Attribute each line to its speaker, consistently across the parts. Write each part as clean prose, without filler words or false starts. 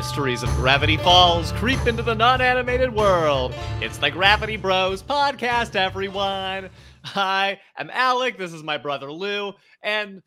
Speaker 1: mysteries of Gravity Falls creep into the non-animated world. It's the Gravity Bros podcast, everyone. Hi, I'm Alec. This is my brother Lou, and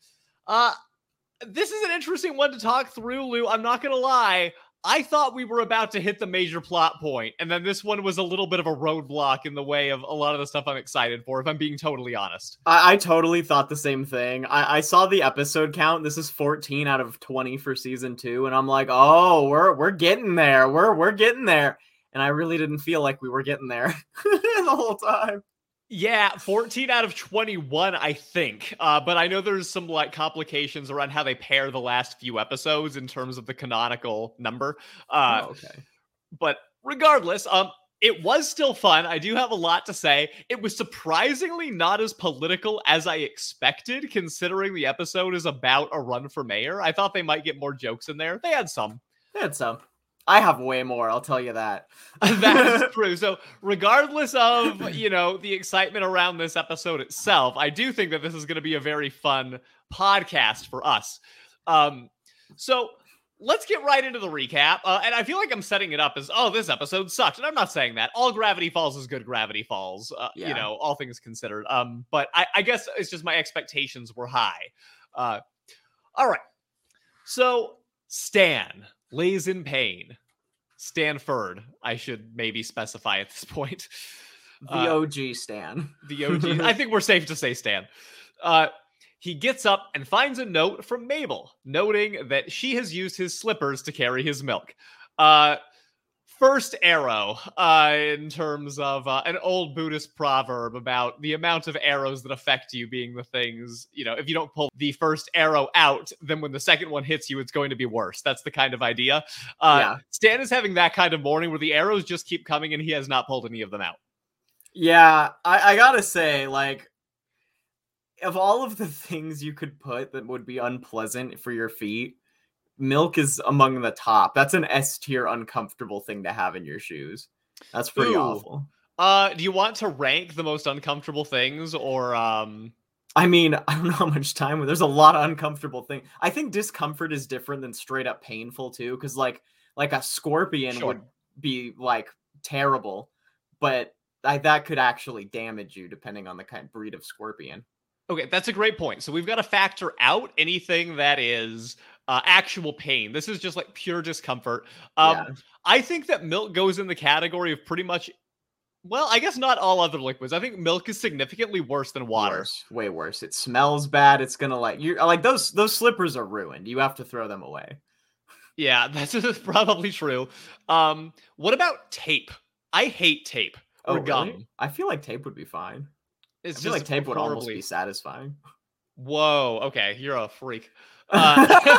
Speaker 1: this is an interesting one to talk through, Lou. I'm not gonna lie. I thought we were about to hit the major plot point, and then this one was a little bit of a roadblock in the way of a lot of the stuff I'm excited for, if I'm being totally honest.
Speaker 2: I totally thought the same thing. I saw the episode count. This is 14 out of 20 for season 2, and I'm like, oh, we're getting there. We're getting there. And I really didn't feel like we were getting there the whole time.
Speaker 1: Yeah, 14 out of 21, I think. But I know there's some complications around how they pair the last few episodes in terms of the canonical number.
Speaker 2: Okay.
Speaker 1: But regardless, it was still fun. I do have a lot to say. It was surprisingly not as political as I expected, considering the episode is about a run for mayor. I thought they might get more jokes in there. They had some.
Speaker 2: I have way more, I'll tell you that.
Speaker 1: That is true. So regardless of, the excitement around this episode itself, I do think that this is going to be a very fun podcast for us. So let's get right into the recap. And I feel like I'm setting it up as, this episode sucked. And I'm not saying that. All Gravity Falls is good Gravity Falls, all things considered. But I guess it's just my expectations were high. All right. So Stan lays in pain. Stanford, I should maybe specify at this point.
Speaker 2: The OG Stan.
Speaker 1: The OG. I think we're safe to say Stan. He gets up and finds a note from Mabel, noting that she has used his slippers to carry his milk. First arrow in terms of an old Buddhist proverb about the amount of arrows that affect you being the things, if you don't pull the first arrow out, then when the second one hits you, it's going to be worse. That's the kind of idea. Stan is having that kind of morning where the arrows just keep coming and he has not pulled any of them out.
Speaker 2: Yeah, I gotta say, of all of the things you could put that would be unpleasant for your feet, milk is among the top. That's an S tier uncomfortable thing to have in your shoes. That's pretty awful.
Speaker 1: Do you want to rank the most uncomfortable things or
Speaker 2: I mean, I don't know how much time. There's a lot of uncomfortable things. I think discomfort is different than straight up painful too, because like a scorpion would be terrible, but that could actually damage you depending on the kind of breed of scorpion.
Speaker 1: Okay, that's a great point. So we've got to factor out anything that is actual pain. This is just pure discomfort. I think that milk goes in the category of pretty much, well, I guess not all other liquids. I think milk is significantly worse than water.
Speaker 2: Way worse. It smells bad. It's gonna those slippers are ruined. You have to throw them away.
Speaker 1: Yeah, that's probably true. What about tape? I hate tape.
Speaker 2: Or gum. Really? I feel like tape would be fine. I feel like tape would almost be satisfying.
Speaker 1: Whoa, okay, you're a freak. I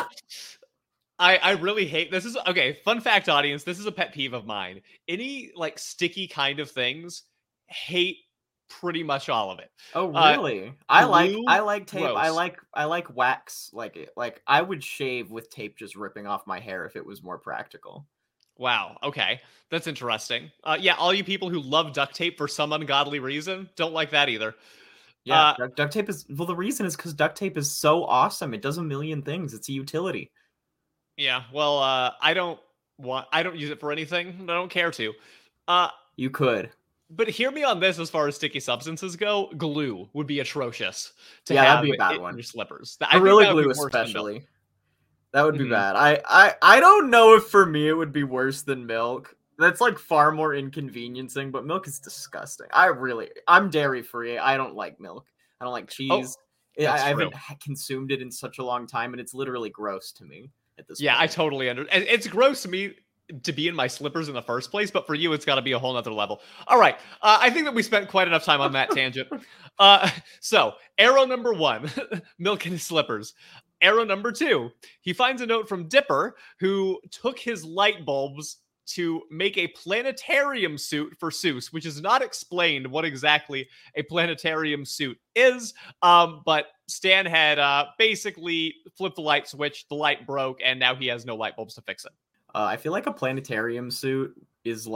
Speaker 1: really hate this. Fun fact, audience, this is a pet peeve of mine. Any sticky kind of things, hate pretty much all of it.
Speaker 2: Oh, really? I like tape. Gross. I like wax. I would shave with tape just ripping off my hair if it was more practical.
Speaker 1: Wow, okay. That's interesting. All you people who love duct tape for some ungodly reason, don't like that either.
Speaker 2: Yeah, duct tape is... Well, the reason is because duct tape is so awesome. It does a million things. It's a utility.
Speaker 1: Yeah, well, I don't use it for anything. I don't care to.
Speaker 2: You could.
Speaker 1: But hear me on this as far as sticky substances go. Glue would be atrocious to
Speaker 2: have
Speaker 1: that'd
Speaker 2: be a bad one.
Speaker 1: In your slippers.
Speaker 2: Gorilla Glue especially. That would be bad. I don't know if for me it would be worse than milk. That's far more inconveniencing, but milk is disgusting. I'm dairy free. I don't like milk. I don't like cheese. I haven't consumed it in such a long time, and it's literally gross to me at this point.
Speaker 1: I totally understand. It's gross to me to be in my slippers in the first place, but for you, it's got to be a whole nother level. All right. I think that we spent quite enough time on that tangent. So arrow number 1, milk in his slippers. Arrow number 2, he finds a note from Dipper, who took his light bulbs to make a planetarium suit for Seuss, which is not explained what exactly a planetarium suit is. But Stan had basically flipped the light switch, the light broke, and now he has no light bulbs to fix it.
Speaker 2: I feel like a planetarium suit is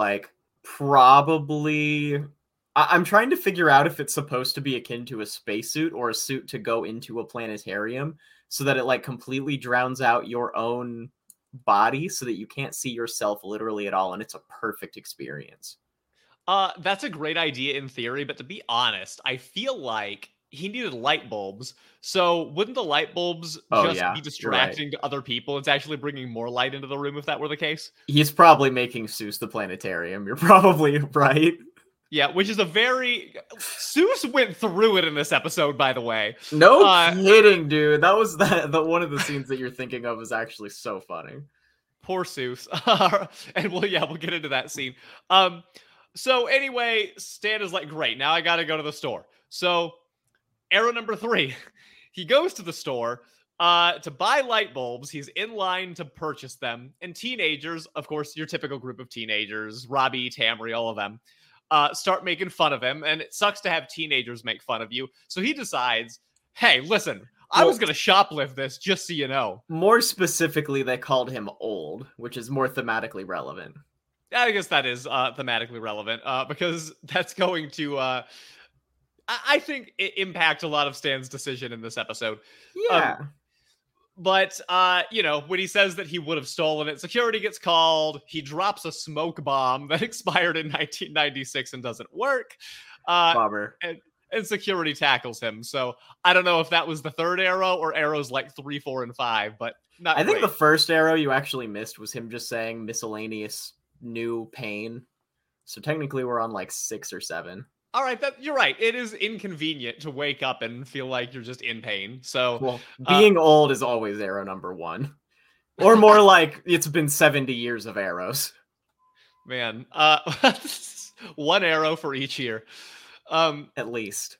Speaker 2: probably... I'm trying to figure out if it's supposed to be akin to a spacesuit or a suit to go into a planetarium so that it completely drowns out your own body so that you can't see yourself literally at all, and it's a perfect experience.
Speaker 1: That's a great idea in theory, but to be honest, I feel like he needed light bulbs. So wouldn't the light bulbs just be distracting to other people? It's actually bringing more light into the room if that were the case.
Speaker 2: He's probably making Seuss the planetarium. You're probably right.
Speaker 1: Yeah, which is a very... Seuss went through it in this episode, by the way.
Speaker 2: No kidding, dude. That was the one of the scenes that you're thinking of is actually so funny.
Speaker 1: Poor Seuss. And we'll get into that scene. So anyway, Stan is like, great, now I gotta go to the store. So arrow number 3, he goes to the store to buy light bulbs. He's in line to purchase them. And teenagers, of course, your typical group of teenagers, Robbie, Tamri, all of them, start making fun of him. And it sucks to have teenagers make fun of you. So he decides, hey, listen, I was going to shoplift this, just so you know.
Speaker 2: More specifically, they called him old, which is more thematically relevant.
Speaker 1: I guess that is thematically relevant because that's going to, I think, impact a lot of Stan's decision in this episode.
Speaker 2: Yeah.
Speaker 1: But, when he says that he would have stolen it, security gets called. He drops a smoke bomb that expired in 1996 and doesn't work.
Speaker 2: Bummer.
Speaker 1: And security tackles him. So I don't know if that was the third arrow or arrows like 3, 4, and 5, but not
Speaker 2: I think
Speaker 1: great.
Speaker 2: the first arrow you actually missed was him just saying miscellaneous new pain. So technically we're on like 6 or 7.
Speaker 1: All right, you're right. It is inconvenient to wake up and feel like you're just in pain. So
Speaker 2: being old is always arrow number 1. Or more like it's been 70 years of arrows.
Speaker 1: Man, 1 arrow for each year.
Speaker 2: At least.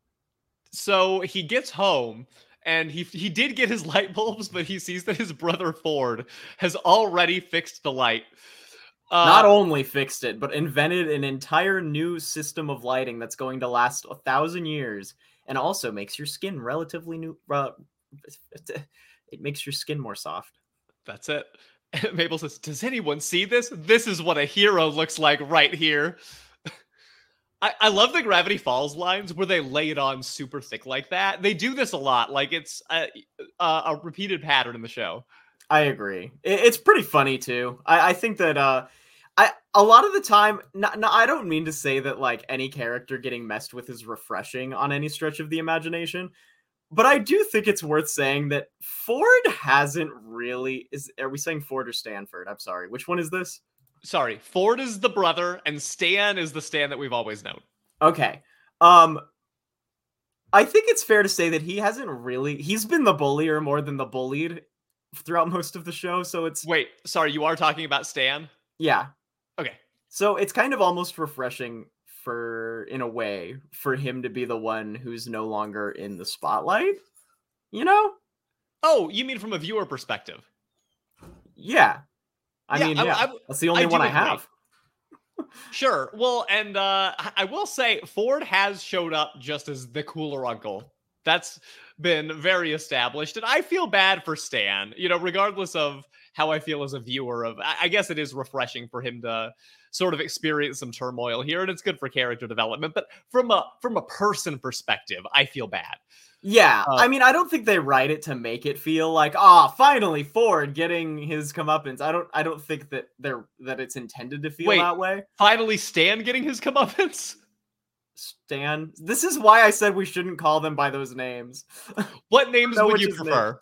Speaker 1: So he gets home and he did get his light bulbs, but he sees that his brother Ford has already fixed the light.
Speaker 2: Not only fixed it, but invented an entire new system of lighting that's going to last 1,000 years, and also makes your skin relatively new. It makes your skin more soft.
Speaker 1: That's it. Mabel says, "Does anyone see this? This is what a hero looks like right here." I love the Gravity Falls lines where they lay it on super thick like that. They do this a lot. Like it's a repeated pattern in the show.
Speaker 2: I agree. It's pretty funny too. I think that a lot of the time, I don't mean to say that like any character getting messed with is refreshing on any stretch of the imagination, but I do think it's worth saying that Ford hasn't really. Are we saying Ford or Stanford? I'm sorry. Which one is this?
Speaker 1: Sorry, Ford is the brother, and Stan is the Stan that we've always known.
Speaker 2: Okay. I think it's fair to say that he's been the bullier more than the bullied throughout most of the show, so it's...
Speaker 1: Wait, sorry, you are talking about Stan?
Speaker 2: Yeah.
Speaker 1: Okay.
Speaker 2: So it's kind of almost refreshing in a way, for him to be the one who's no longer in the spotlight, you know?
Speaker 1: Oh, you mean from a viewer perspective?
Speaker 2: Yeah. I mean, that's the only one I have.
Speaker 1: Sure. Well, and I will say Ford has showed up just as the cooler uncle. That's been very established, and I feel bad for Stan, regardless of how I feel as a viewer. I guess it is refreshing for him to sort of experience some turmoil here, and it's good for character development, but from a person perspective, I feel bad.
Speaker 2: Yeah, I mean, I don't think they write it to make it feel like, finally Ford getting his comeuppance. I don't think that it's intended to feel that way.
Speaker 1: Finally Stan getting his comeuppance?
Speaker 2: Stan. This is why I said we shouldn't call them by those names.
Speaker 1: What names would you prefer?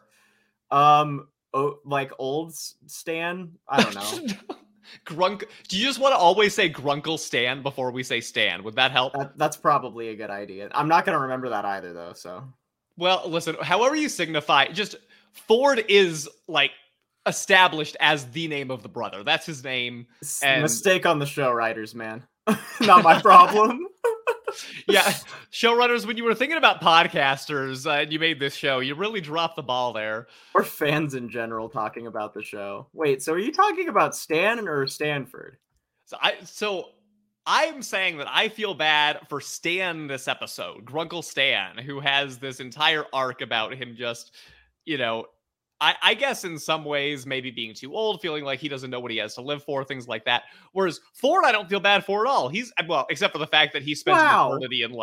Speaker 2: Like old Stan? I don't know.
Speaker 1: Grunk. Do you just want to always say Grunkle Stan before we say Stan? Would that help?
Speaker 2: That's probably a good idea. I'm not going to remember that either, though, so.
Speaker 1: Well, listen, however you signify, just Ford is, like, established as the name of the brother. That's his name. And...
Speaker 2: Mistake on the show writers, man. Not my problem.
Speaker 1: Yeah, showrunners, when you were thinking about podcasters and you made this show, you really dropped the ball there.
Speaker 2: Or fans in general talking about the show. Wait, so are you talking about Stan or Stanford?
Speaker 1: So I'm saying that I feel bad for Stan this episode, Grunkle Stan, who has this entire arc about him just, I guess in some ways maybe being too old, feeling like he doesn't know what he has to live for, things like that. Whereas Ford, I don't feel bad for at all. Except for the fact that he spends eternity in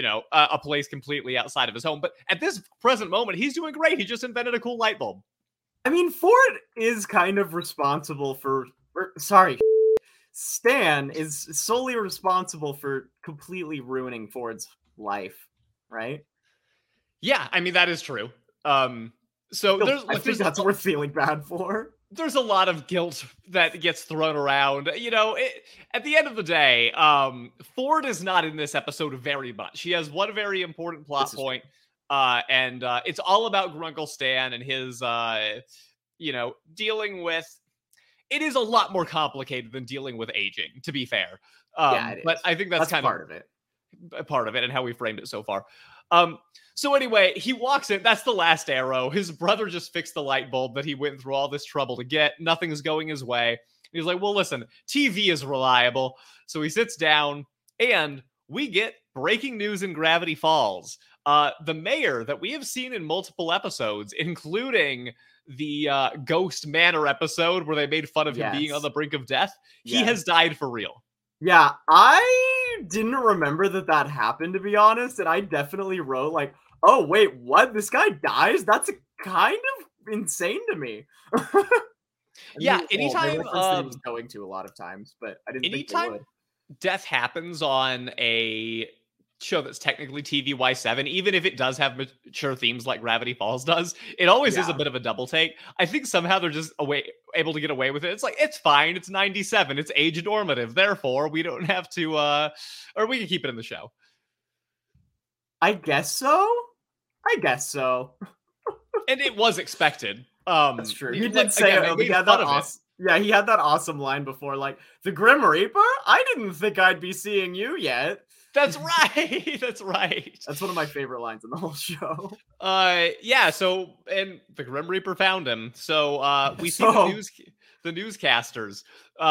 Speaker 1: a place completely outside of his home. But at this present moment, he's doing great. He just invented a cool light bulb.
Speaker 2: I mean, Ford is kind of responsible for sorry, Stan is solely responsible for completely ruining Ford's life, right?
Speaker 1: Yeah, I mean that is true. So
Speaker 2: I think that's worth feeling bad for.
Speaker 1: There's a lot of guilt that gets thrown around. At the end of the day, Ford is not in this episode very much. She has one very important plot point, and it's all about Grunkle Stan and his, dealing with. It is a lot more complicated than dealing with aging, to be fair.
Speaker 2: Yeah, it is.
Speaker 1: But I think that's kind
Speaker 2: part of it.
Speaker 1: Part of it, and how we framed it so far. So anyway, he walks in. That's the last arrow. His brother just fixed the light bulb that he went through all this trouble to get. Nothing's going his way. He's like, well, listen, TV is reliable. So he sits down, and we get breaking news in Gravity Falls. The mayor that we have seen in multiple episodes, including the Ghost Manor episode where they made fun of him being on the brink of death, he has died for real.
Speaker 2: Yeah, I didn't remember that happened, to be honest, and I definitely wrote like, oh, wait, what? This guy dies? That's kind of insane to me.
Speaker 1: Yeah, anytime
Speaker 2: he was going to a lot of times, but I didn't think they would.
Speaker 1: Death happens on a show that's technically TVY7, even if it does have mature themes like Gravity Falls does, it always is a bit of a double take. I think somehow they're just able to get away with it. It's like, it's fine. It's 97. It's age normative. Therefore, we don't have to, or we can keep it in the show.
Speaker 2: I guess so.
Speaker 1: And it was expected.
Speaker 2: That's true. He did say he had that awesome. Yeah, he had that awesome line before, like, the Grim Reaper? I didn't think I'd be seeing you yet.
Speaker 1: That's right. That's right.
Speaker 2: That's one of my favorite lines in the whole show.
Speaker 1: Yeah. So, and the Grim Reaper found him. So, we see the newscasters.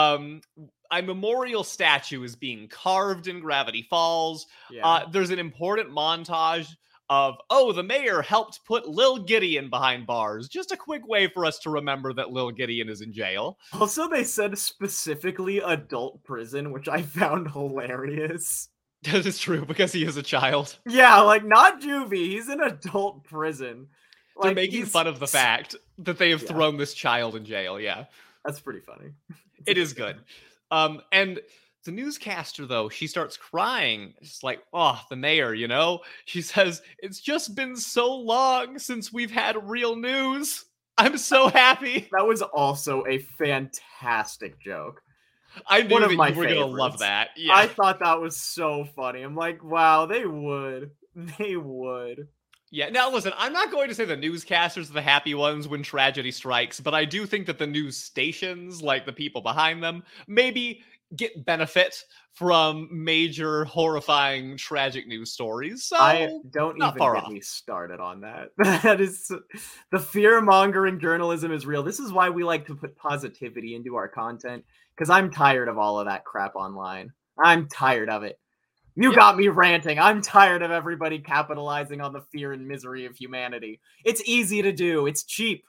Speaker 1: A memorial statue is being carved in Gravity Falls. Yeah. There's an important montage of, the mayor helped put Lil Gideon behind bars. Just a quick way for us to remember that Lil Gideon is in jail.
Speaker 2: Also, they said specifically adult prison, which I found hilarious.
Speaker 1: That is true, because he is a child.
Speaker 2: Yeah, like, not juvie. He's in adult prison.
Speaker 1: They're making fun of the fact that they have thrown this child in jail, yeah.
Speaker 2: That's pretty funny.
Speaker 1: It is good. And the newscaster, though, she starts crying. It's like, the mayor, She says, it's just been so long since we've had real news. I'm so happy.
Speaker 2: That was also a fantastic joke.
Speaker 1: I knew that you were going to love that. Yeah.
Speaker 2: I thought that was so funny. I'm like, wow, they would. They would.
Speaker 1: Yeah, now listen, I'm not going to say the newscasters are the happy ones when tragedy strikes, but I do think that the news stations, like the people behind them, maybe get benefit from major, horrifying, tragic news stories. So
Speaker 2: I don't even get me started on that. That is, the fear-mongering journalism is real. This is why we like to put positivity into our content, because I'm tired of all of that crap online. I'm tired of it. You got me ranting. I'm tired of everybody capitalizing on the fear and misery of humanity. It's easy to do. It's cheap.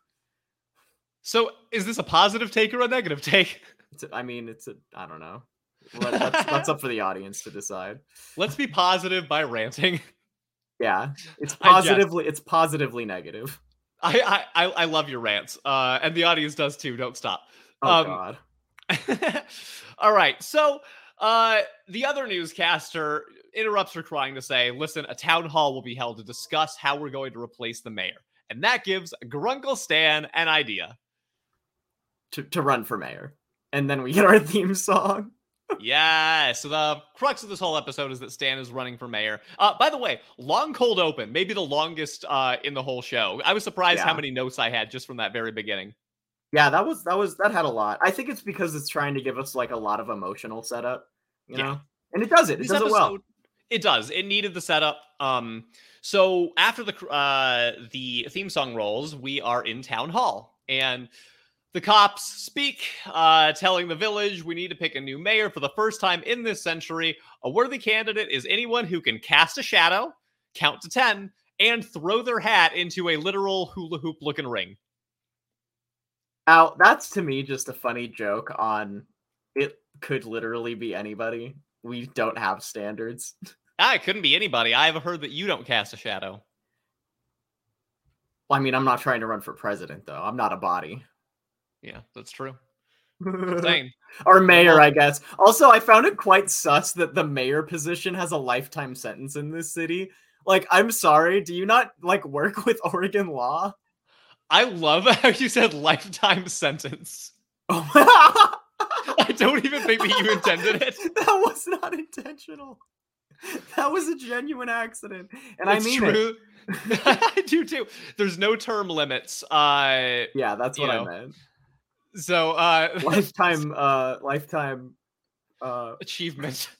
Speaker 1: So is this a positive take or a negative take?
Speaker 2: I don't know. That's up for the audience to decide.
Speaker 1: Let's be positive by ranting.
Speaker 2: Yeah, it's positively negative.
Speaker 1: I love your rants, and the audience does too. Don't stop.
Speaker 2: Oh God.
Speaker 1: All right, so the other newscaster interrupts her crying to say, listen, a town hall will be held to discuss how we're going to replace the mayor. And that gives Grunkle Stan an idea.
Speaker 2: To run for mayor. And then we get our theme song.
Speaker 1: Yeah, so the crux of this whole episode is that Stan is running for mayor. By the way, long cold open, maybe the longest in the whole show. I was surprised how many notes I had just from that very beginning.
Speaker 2: Yeah, that had a lot. I think it's because it's trying to give us like a lot of emotional setup, you know? And it does it. It does it well.
Speaker 1: It does. It needed the setup. So after the theme song rolls, we are in town hall, and the cops speak, telling the village we need to pick a new mayor for the first time in this century. A worthy candidate is anyone who can cast a shadow, count to 10, and throw their hat into a literal hula hoop looking ring.
Speaker 2: Now, that's to me just a funny joke on it could literally be anybody. We don't have standards.
Speaker 1: It couldn't be anybody. I have heard that you don't cast a shadow.
Speaker 2: Well, I mean, I'm not trying to run for president, though. I'm not a body.
Speaker 1: Yeah, that's true. Same.
Speaker 2: Or mayor, I guess. Also, I found it quite sus that the mayor position has a lifetime sentence in this city. Like, I'm sorry, do you not, like, work with Oregon law?
Speaker 1: I love how you said lifetime sentence.
Speaker 2: Oh.
Speaker 1: I don't even think that you intended it.
Speaker 2: That was not intentional. That was a genuine accident. And
Speaker 1: It's
Speaker 2: I mean
Speaker 1: true. I do too. There's no term limits.
Speaker 2: Yeah, that's what I meant.
Speaker 1: So
Speaker 2: lifetime
Speaker 1: achievement.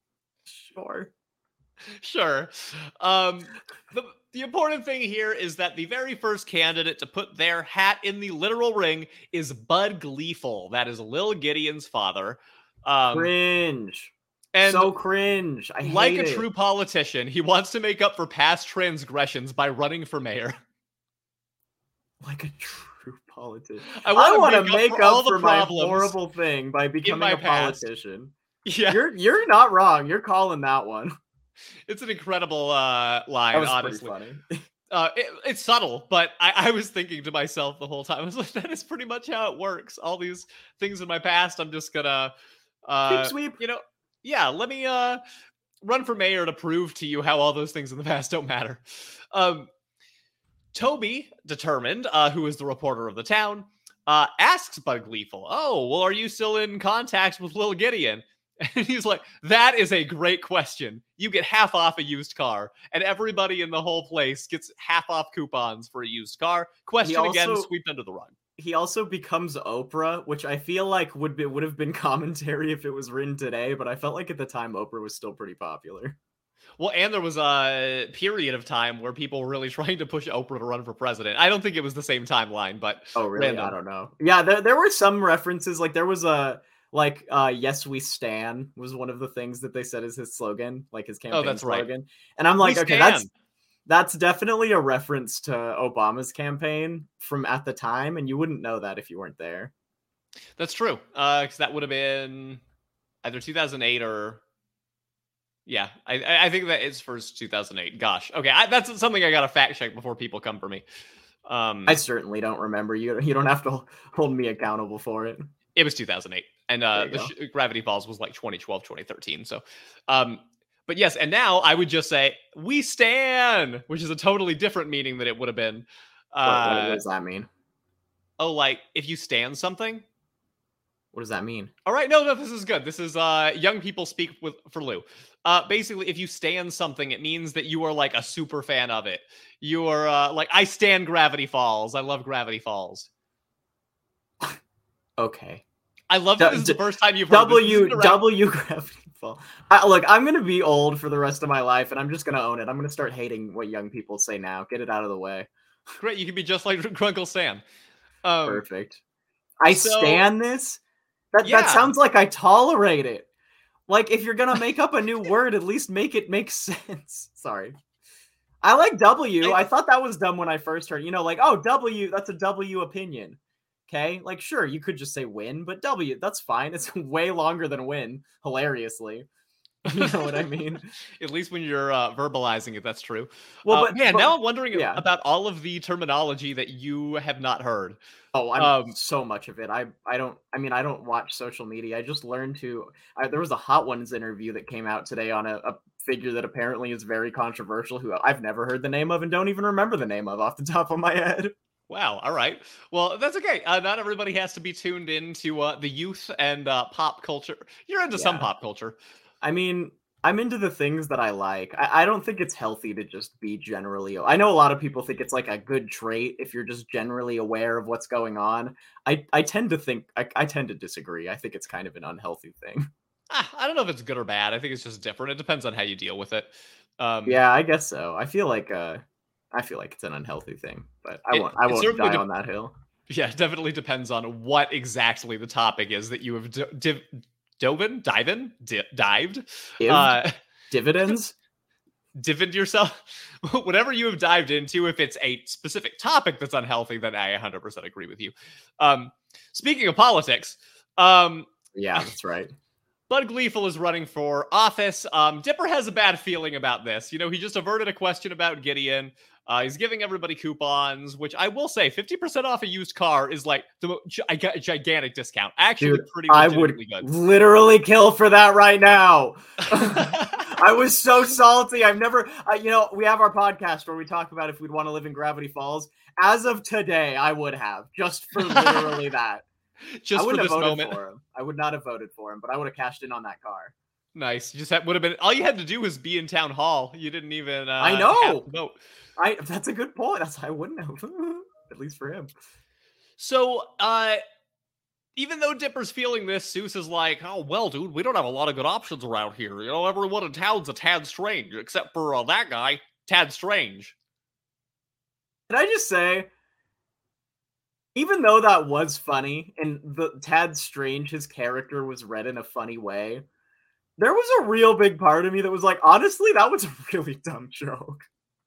Speaker 2: Sure.
Speaker 1: The important thing here is that the very first candidate to put their hat in the literal ring is Bud Gleeful. That is Lil Gideon's father.
Speaker 2: Cringe.
Speaker 1: And
Speaker 2: so cringe. I hate
Speaker 1: like a
Speaker 2: it.
Speaker 1: true politician, he wants to make up for past transgressions by running for mayor.
Speaker 2: Like a true politician.
Speaker 1: I want to make up for my
Speaker 2: horrible thing by becoming a politician.
Speaker 1: Yeah,
Speaker 2: you're not wrong. You're calling that one.
Speaker 1: It's an incredible line,
Speaker 2: that was
Speaker 1: honestly.
Speaker 2: Pretty funny.
Speaker 1: It's subtle, but I was thinking to myself the whole time, I was like, that is pretty much how it works. All these things in my past, I'm just gonna
Speaker 2: sweep.
Speaker 1: Yeah, let me run for mayor to prove to you how all those things in the past don't matter. Toby, determined, who is the reporter of the town, asks Bud Gleeful, "Oh, well, are you still in contact with Lil Gideon?" And he's like, "That is a great question. You get half off a used car, and everybody in the whole place gets half off coupons for a used car." Question again, swept under the rug.
Speaker 2: He also becomes Oprah, which I feel like would have been commentary if it was written today, but I felt like at the time Oprah was still pretty popular.
Speaker 1: Well, and there was a period of time where people were really trying to push Oprah to run for president. I don't think it was the same timeline, but
Speaker 2: oh really? Random. I don't know. Yeah, there were some references. Like there was a "Yes, we stan" was one of the things that they said is his slogan, like his campaign slogan. Right. And I'm like, okay, that's definitely a reference to Obama's campaign from at the time, and you wouldn't know that if you weren't there.
Speaker 1: That's true, because that would have been either 2008 or. Yeah, I think that is first 2008. Gosh, okay, that's something I gotta fact check before people come for me.
Speaker 2: I certainly don't remember. You don't have to hold me accountable for it.
Speaker 1: It was 2008, and Gravity Falls was like 2012, 2013. So, but yes, and now I would just say "we stan," which is a totally different meaning than it would have been.
Speaker 2: What does that mean?
Speaker 1: Oh, like if you stan something.
Speaker 2: What does that mean?
Speaker 1: All right, no, this is good. This is young people speak for Lou. Basically, if you stan something, it means that you are like a super fan of it. You are like, I stan Gravity Falls. I love Gravity Falls.
Speaker 2: Okay.
Speaker 1: I love that this is the first time you've
Speaker 2: heard W Gravity Falls. Look, I'm going to be old for the rest of my life, and I'm just going to own it. I'm going to start hating what young people say now. Get it out of the way.
Speaker 1: Great, you can be just like Grunkle Sam.
Speaker 2: Perfect. I stan this? That sounds like I tolerate it. Like, if you're going to make up a new word, at least make it make sense. Sorry. I like W. I thought that was dumb when I first heard, oh, W, that's a W opinion. Okay? Like, sure, you could just say win, but W, that's fine. It's way longer than win, hilariously. You know what I mean?
Speaker 1: At least when you're verbalizing it, that's true.
Speaker 2: Well,
Speaker 1: but now I'm wondering about all of the terminology that you have not heard.
Speaker 2: Oh, I'm so much of it. I don't watch social media. I just learned there was a Hot Ones interview that came out today on a figure that apparently is very controversial, who I've never heard the name of and don't even remember the name of off the top of my head.
Speaker 1: Wow. All right. Well, that's okay. Not everybody has to be tuned into the youth and pop culture. You're into some pop culture.
Speaker 2: I mean, I'm into the things that I like. I don't think it's healthy to just be generally. I know a lot of people think it's like a good trait if you're just generally aware of what's going on. I tend to think I tend to disagree. I think it's kind of an unhealthy thing.
Speaker 1: I don't know if it's good or bad. I think it's just different. It depends on how you deal with it.
Speaker 2: Yeah, I guess so. I feel like it's an unhealthy thing, but I won't die on that hill.
Speaker 1: Yeah, it definitely depends on what exactly the topic is that you have dived
Speaker 2: dividends
Speaker 1: dividend yourself. Whatever you have dived into, if it's a specific topic that's unhealthy, then I 100% agree with you. Speaking of politics,
Speaker 2: yeah, that's right.
Speaker 1: Bud Gleeful is running for office. Dipper has a bad feeling about this. He just averted a question about Gideon. He's giving everybody coupons, which I will say 50% off a used car is like a gigantic discount. Actually,
Speaker 2: dude,
Speaker 1: pretty
Speaker 2: I would
Speaker 1: good.
Speaker 2: Literally kill for that right now. I was so salty. I've never, we have our podcast where we talk about if we'd want to live in Gravity Falls. As of today, I would have, just for literally that.
Speaker 1: Just for this moment.
Speaker 2: For him. I would not have voted for him, but I would have cashed in on that car.
Speaker 1: Nice. You just would have been, all you had to do was be in town hall. You didn't even
Speaker 2: I know.
Speaker 1: have to vote.
Speaker 2: That's a good point. I wouldn't have, at least for him.
Speaker 1: So, even though Dipper's feeling this, Seuss is like, oh, well, dude, we don't have a lot of good options around here. Everyone in town's a tad strange, except for that guy, Tad Strange.
Speaker 2: Can I just say, even though that was funny, and the Tad Strange, his character was read in a funny way, there was a real big part of me that was like, honestly, that was a really dumb joke.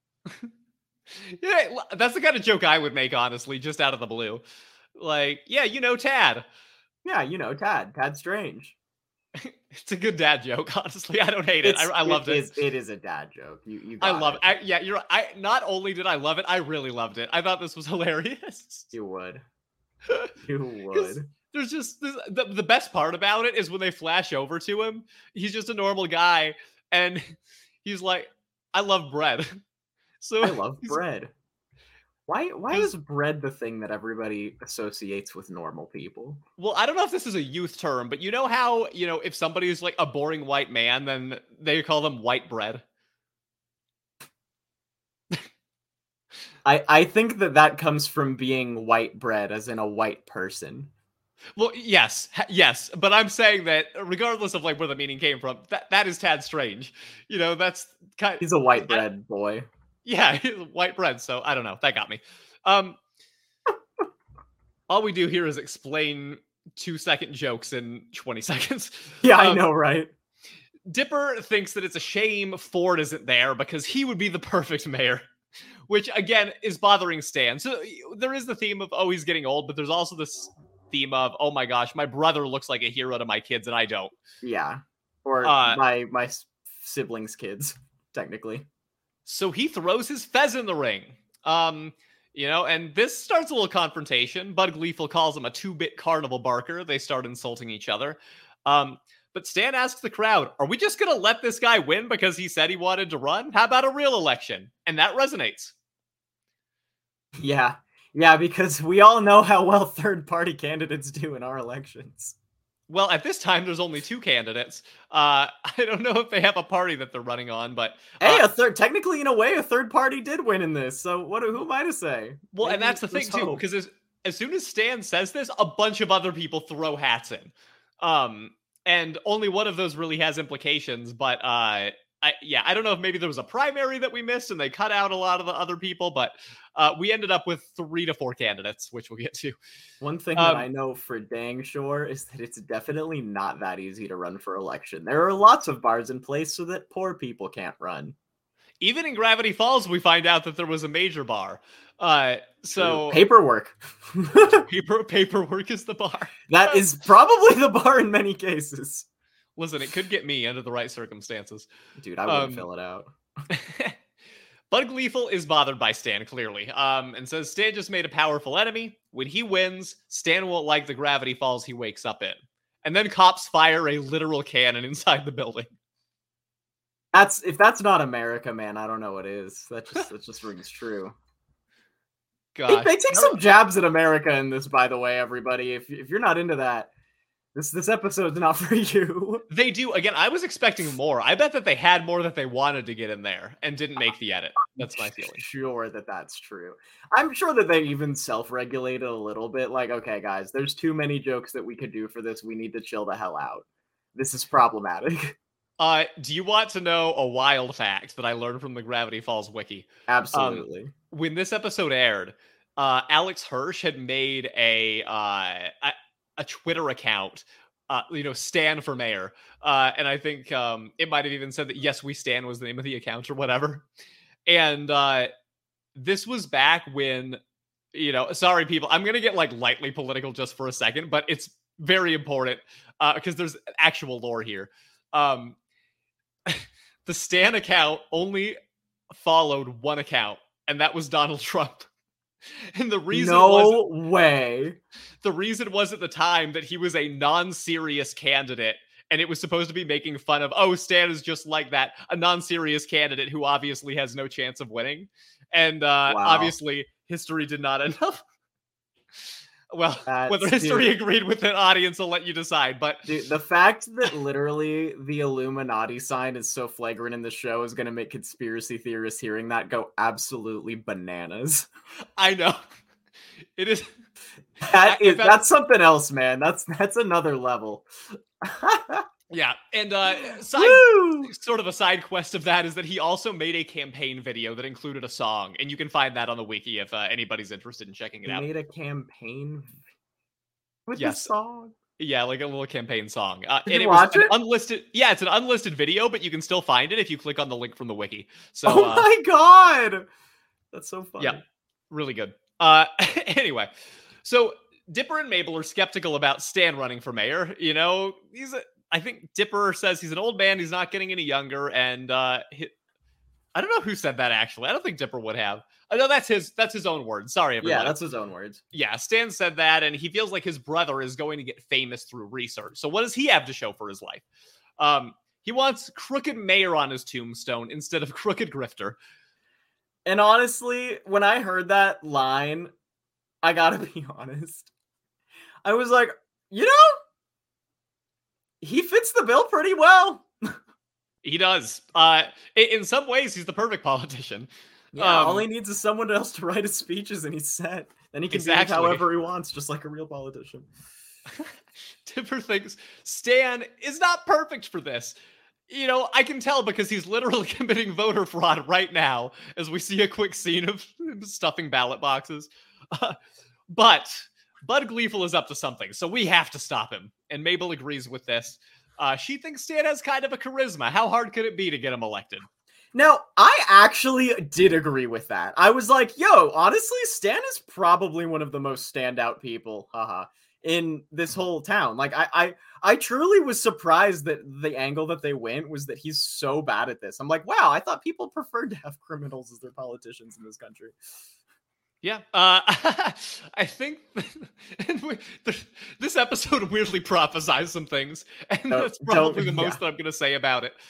Speaker 1: Yeah, that's the kind of joke I would make, honestly, just out of the blue. Like, yeah, Tad.
Speaker 2: Yeah, Tad Strange.
Speaker 1: It's a good dad joke, honestly. I don't hate it. I loved it.
Speaker 2: It is a dad joke.
Speaker 1: I love it. Yeah, you're right. Not only did I love it, I really loved it. I thought this was hilarious.
Speaker 2: You would. You would.
Speaker 1: There's just the best part about it is when they flash over to him. He's just a normal guy, and he's like, "I love bread." So
Speaker 2: I love bread. Why is bread the thing that everybody associates with normal people?
Speaker 1: Well, I don't know if this is a youth term, but you know how, if somebody is like a boring white man, then they call them white bread.
Speaker 2: I think that comes from being white bread, as in a white person.
Speaker 1: Well, yes, but I'm saying that regardless of like where the meaning came from, that is Tad Strange. That's kind.
Speaker 2: He's a white bread boy.
Speaker 1: Yeah, he's white bread. So I don't know. That got me. All we do here is explain 2-second jokes in 20 seconds.
Speaker 2: Yeah, I know, right?
Speaker 1: Dipper thinks that it's a shame Ford isn't there because he would be the perfect mayor, which again is bothering Stan. So there is the theme of, oh, he's getting old, but there's also this theme of, oh my gosh, my brother looks like a hero to my kids and I don't.
Speaker 2: Yeah. Or my siblings' kids, technically.
Speaker 1: So he throws his fez in the ring. And this starts a little confrontation. Bud Gleeful calls him a 2-bit carnival barker. They start insulting each other. But Stan asks the crowd, are we just going to let this guy win because he said he wanted to run? How about a real election? And that resonates.
Speaker 2: Yeah, because we all know how well third-party candidates do in our elections.
Speaker 1: Well, at this time, there's only 2 candidates. I don't know if they have a party that they're running on, but
Speaker 2: hey, technically, in a way, a third party did win in this. So who am I to say?
Speaker 1: Well, maybe, and that's the thing too, because as soon as Stan says this, a bunch of other people throw hats in, and only one of those really has implications. But I don't know if maybe there was a primary that we missed and they cut out a lot of the other people, but we ended up with 3 to 4 candidates, which we'll get to.
Speaker 2: One thing that I know for dang sure is that it's definitely not that easy to run for election. There are lots of bars in place so that poor people can't run.
Speaker 1: Even in Gravity Falls, we find out that there was a major bar. So
Speaker 2: paperwork.
Speaker 1: Paperwork is the bar.
Speaker 2: That is probably the bar in many cases.
Speaker 1: Listen, it could get me under the right circumstances.
Speaker 2: Dude, I wouldn't fill it out.
Speaker 1: Bud Gleeful is bothered by Stan, clearly, and says Stan just made a powerful enemy. When he wins, Stan won't like the Gravity Falls he wakes up in. And then cops fire a literal cannon inside the building.
Speaker 2: If that's not America, man, I don't know what is. That just rings true.
Speaker 1: Gosh.
Speaker 2: They take some jabs at America in this, by the way, everybody. If you're not into that, this episode's not for you.
Speaker 1: They do. Again, I was expecting more. I bet that they had more that they wanted to get in there and didn't make the edit. That's my feeling.
Speaker 2: Sure that's true. I'm sure that they even self-regulated a little bit. Like, okay, guys, there's too many jokes that we could do for this. We need to chill the hell out. This is problematic.
Speaker 1: Do you want to know a wild fact that I learned from the Gravity Falls wiki?
Speaker 2: Absolutely.
Speaker 1: When this episode aired, Alex Hirsch had made a Twitter account, Stan for mayor. And I think it might have even said that, yes, we Stan was the name of the account or whatever. And this was back when, sorry, people, I'm going to get like lightly political just for a second, but it's very important because there's actual lore here. The Stan account only followed one account, and that was Donald Trump. And the reason the reason was at the time that he was a non-serious candidate, and it was supposed to be making fun of, oh, Stan is just like that, a non-serious candidate who obviously has no chance of winning. And obviously history did not end up. Well, whether history agreed with the audience, I'll let you decide. But
Speaker 2: dude, the fact that literally the Illuminati sign is so flagrant in the show is going to make conspiracy theorists hearing that go absolutely bananas.
Speaker 1: I know. It is.
Speaker 2: That's something else, man. That's another level.
Speaker 1: Yeah, and sort of a side quest of that is that he also made a campaign video that included a song, and you can find that on the wiki if anybody's interested in checking it out.
Speaker 2: He made a campaign with the song?
Speaker 1: Yeah, like a little campaign song.
Speaker 2: Did you watch it?
Speaker 1: Unlisted. Yeah, it's an unlisted video, but you can still find it if you click on the link from the wiki. So,
Speaker 2: oh my god, that's so funny.
Speaker 1: Yeah, really good. Anyway, so Dipper and Mabel are skeptical about Stan running for mayor. You know, I think Dipper says he's an old man, he's not getting any younger, and I don't know who said that, actually. I don't think Dipper would have. No, that's his own words. Sorry, everyone.
Speaker 2: Yeah, that's his own words.
Speaker 1: Yeah, Stan said that, and he feels like his brother is going to get famous through research. So what does he have to show for his life? He wants crooked mayor on his tombstone instead of crooked grifter.
Speaker 2: And honestly, when I heard that line, I gotta be honest, I was like, you know, he fits the bill pretty well.
Speaker 1: He does. In some ways, he's the perfect politician.
Speaker 2: Yeah, all he needs is someone else to write his speeches and he's set. Then he can do however he wants, just like a real politician.
Speaker 1: Dipper thinks Stan is not perfect for this. You know, I can tell because he's literally committing voter fraud right now as we see a quick scene of him stuffing ballot boxes. But Bud Gleeful is up to something, so we have to stop him. And Mabel agrees with this. She thinks Stan has kind of a charisma. How hard could it be to get him elected?
Speaker 2: Now, I actually did agree with that. I was like, yo, honestly, Stan is probably one of the most standout people, in this whole town. Like, I truly was surprised that the angle that they went was that he's so bad at this. I'm like, wow, I thought people preferred to have criminals as their politicians in this country.
Speaker 1: Yeah, I think this episode weirdly prophesized some things, and that's probably the most that I'm going to say about it.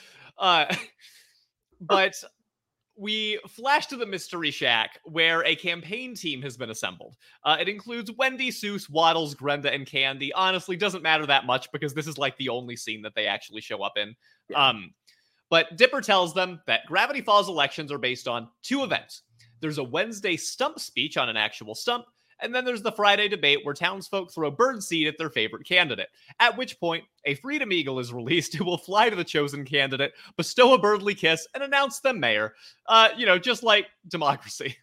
Speaker 1: But we flash to the Mystery Shack, where a campaign team has been assembled. It includes Wendy, Seuss, Waddles, Grenda, and Candy. Honestly, doesn't matter that much because this is like the only scene that they actually show up in. Yeah. But Dipper tells them that Gravity Falls elections are based on two events. There's a Wednesday stump speech on an actual stump, and then there's the Friday debate where townsfolk throw birdseed at their favorite candidate, at which point a Freedom Eagle is released who will fly to the chosen candidate, bestow a birdly kiss, and announce them mayor. You know, just like democracy.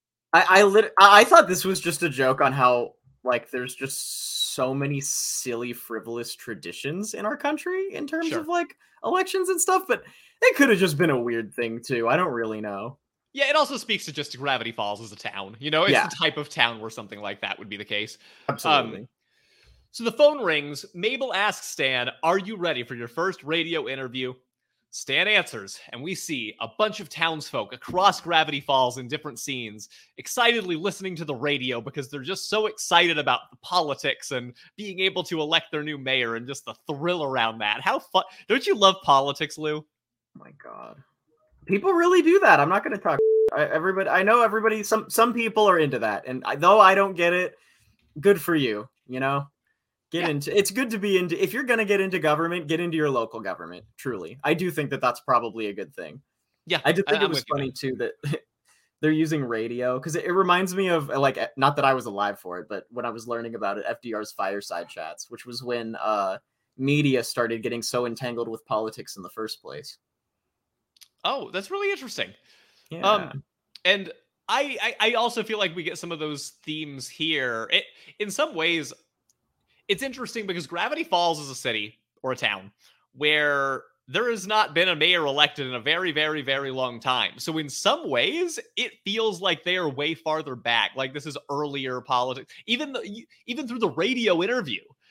Speaker 2: I thought this was just a joke on how, like, there's just so many silly, frivolous traditions in our country in terms of, like, elections and stuff, but it could have just been a weird thing, too. I don't really know.
Speaker 1: Yeah, it also speaks to just Gravity Falls as a town. You know, it's the type of town where something like that would be the case.
Speaker 2: Absolutely.
Speaker 1: So the phone rings. Mabel asks Stan, are you ready for your first radio interview? Stan answers, and we see a bunch of townsfolk across Gravity Falls in different scenes, excitedly listening to the radio because they're just so excited about the politics and being able to elect their new mayor and just the thrill around that. How fun. Don't you love politics, Lou?
Speaker 2: Oh my God. People really do that. I'm not going to talk. I know everybody. Some people are into that, and though I don't get it, good for you. You know, into. It's good to be into. If you're going to get into government, get into your local government. Truly, I do think that that's probably a good thing.
Speaker 1: Yeah,
Speaker 2: I did think it was funny too that they're using radio because it reminds me of, like, not that I was alive for it, but when I was learning about it, FDR's fireside chats, which was when media started getting so entangled with politics in the first place.
Speaker 1: Oh, that's really interesting.
Speaker 2: Yeah.
Speaker 1: And I also feel like we get some of those themes here. In some ways, it's interesting because Gravity Falls is a city or a town where there has not been a mayor elected in a very, very, very long time. So in some ways, it feels like they are way farther back. Like this is earlier politics. Even through the radio interview,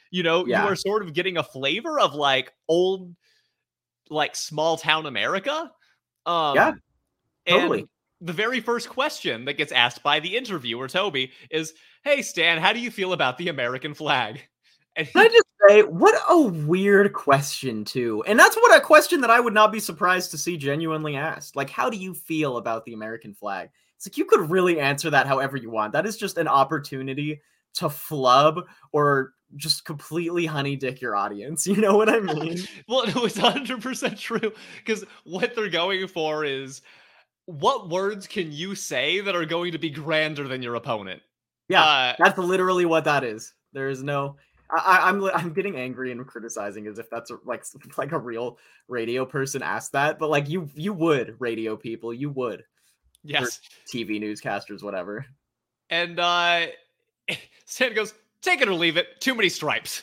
Speaker 1: You
Speaker 2: Yeah.
Speaker 1: are sort of getting a flavor of like old, like small town America.
Speaker 2: Yeah, totally.
Speaker 1: And the very first question that gets asked by the interviewer, Toby, is, "Hey, Stan, how do you feel about the American flag?" And
Speaker 2: Can I just say, what a weird question, too. And that's what a question that I would not be surprised to see genuinely asked. Like, how do you feel about the American flag? It's like, you could really answer that however you want. That is just an opportunity to flub or just completely honey dick your audience. You know what I mean?
Speaker 1: Well, no, it's 100% true, because what they're going for is, what words can you say that are going to be grander than your opponent?
Speaker 2: Yeah, that's literally what that is. There is no... I'm getting angry and criticizing as if that's like a real radio person asked that, but like you would, radio people, you would.
Speaker 1: Yes.
Speaker 2: TV newscasters, whatever.
Speaker 1: And Stan goes, "Take it or leave it. Too many stripes."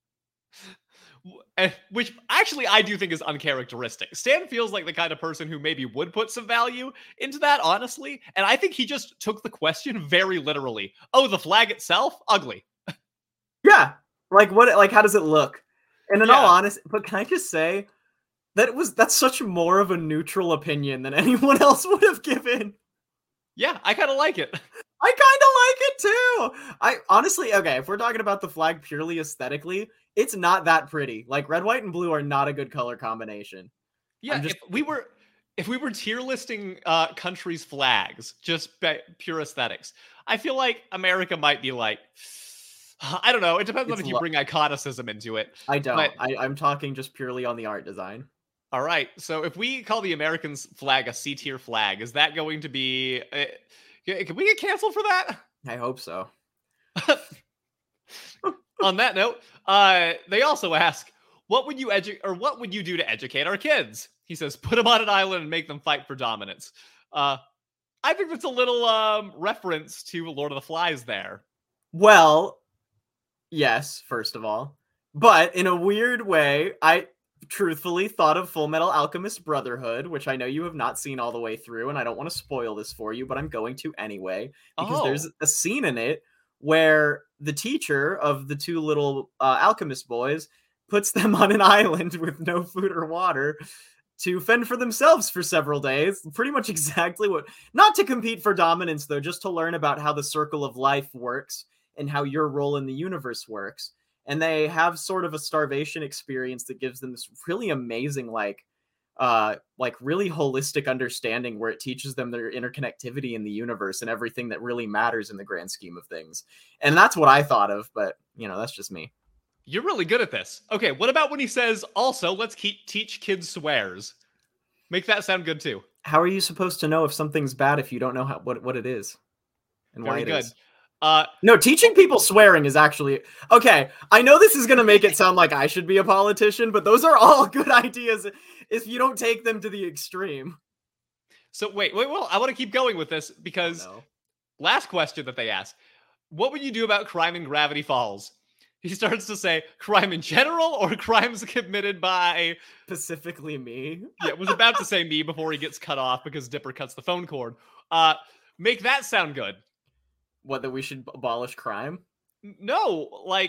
Speaker 1: Which actually I do think is uncharacteristic. Stan feels like the kind of person who maybe would put some value into that, honestly. And I think he just took the question very literally. Oh, the flag itself? Ugly.
Speaker 2: Yeah. Like what? Like how does it look? And in all honesty, but can I just say that's such more of a neutral opinion than anyone else would have given.
Speaker 1: Yeah, I kind of like it.
Speaker 2: I kind of like it too. I honestly, okay, if we're talking about the flag purely aesthetically, it's not that pretty. Like red, white, and blue are not a good color combination.
Speaker 1: Yeah, if we were tier listing countries' flags, just pure aesthetics, I feel like America might be like, I don't know. It depends on if you bring iconicism into it.
Speaker 2: I don't. But I'm talking just purely on the art design.
Speaker 1: All right. So if we call the American flag a C-tier flag, is that going to be... can we get canceled for that?
Speaker 2: I hope so.
Speaker 1: On that note, they also ask, what would you do to educate our kids? He says, put them on an island and make them fight for dominance. I think that's a little reference to Lord of the Flies there.
Speaker 2: Well, yes, first of all. But in a weird way, I truthfully thought of Full Metal Alchemist Brotherhood, which I know you have not seen all the way through, and I don't want to spoil this for you, but I'm going to anyway, because there's a scene in it where the teacher of the two little alchemist boys puts them on an island with no food or water to fend for themselves for several days. Pretty much exactly what... Not to compete for dominance, though, just to learn about how the circle of life works and how your role in the universe works. And they have sort of a starvation experience that gives them this really amazing, like really holistic understanding where it teaches them their interconnectivity in the universe and everything that really matters in the grand scheme of things. And that's what I thought of, but, that's just me.
Speaker 1: You're really good at this. Okay, what about when he says, also, let's teach kids swears? Make that sound good, too.
Speaker 2: How are you supposed to know if something's bad if you don't know what it is and
Speaker 1: Very
Speaker 2: why it
Speaker 1: good.
Speaker 2: is? No, teaching people swearing is actually... Okay, I know this is going to make it sound like I should be a politician, but those are all good ideas if you don't take them to the extreme.
Speaker 1: So wait, well, I want to keep going with this because last question that they asked, what would you do about crime in Gravity Falls? He starts to say crime in general or crimes committed by...
Speaker 2: Specifically me.
Speaker 1: Yeah, was about to say me before he gets cut off because Dipper cuts the phone cord. Make that sound good.
Speaker 2: What, that we should abolish crime?
Speaker 1: No, like,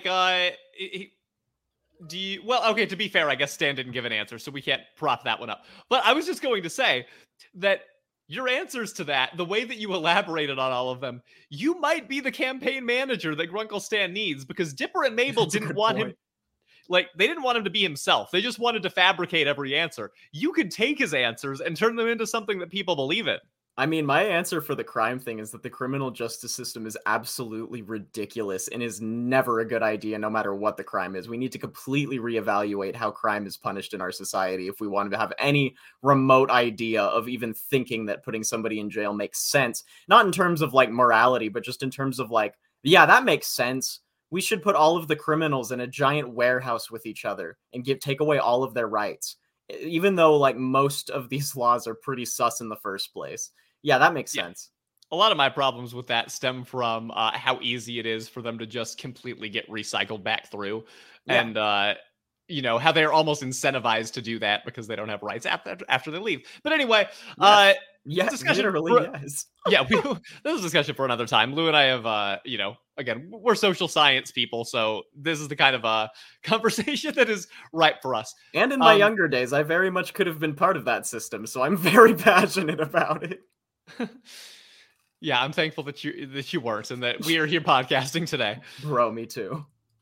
Speaker 1: do you... Well, okay, to be fair, I guess Stan didn't give an answer, so we can't prop that one up. But I was just going to say that your answers to that, the way that you elaborated on all of them, you might be the campaign manager that Grunkle Stan needs, because Dipper and Mabel didn't want him... Like, they didn't want him to be himself. They just wanted to fabricate every answer. You could take his answers and turn them into something that people believe in.
Speaker 2: I mean, my answer for the crime thing is that the criminal justice system is absolutely ridiculous and is never a good idea, no matter what the crime is. We need to completely reevaluate how crime is punished in our society if we want to have any remote idea of even thinking that putting somebody in jail makes sense. Not in terms of, like, morality, but just in terms of, like, yeah, that makes sense. We should put all of the criminals in a giant warehouse with each other and take away all of their rights. Even though, like, most of these laws are pretty sus in the first place. Yeah, that makes sense.
Speaker 1: A lot of my problems with that stem from how easy it is for them to just completely get recycled back through. Yeah. And you know, how they're almost incentivized to do that because they don't have rights after they leave. But anyway,
Speaker 2: yes, literally, yes.
Speaker 1: Yeah, this is a discussion for another time. Lou and I have, you know, again, we're social science people, so this is the kind of conversation that is ripe for us.
Speaker 2: And in my younger days, I very much could have been part of that system, so I'm very passionate about it.
Speaker 1: Yeah, I'm thankful that you weren't, and that we are here podcasting today.
Speaker 2: Bro, me too.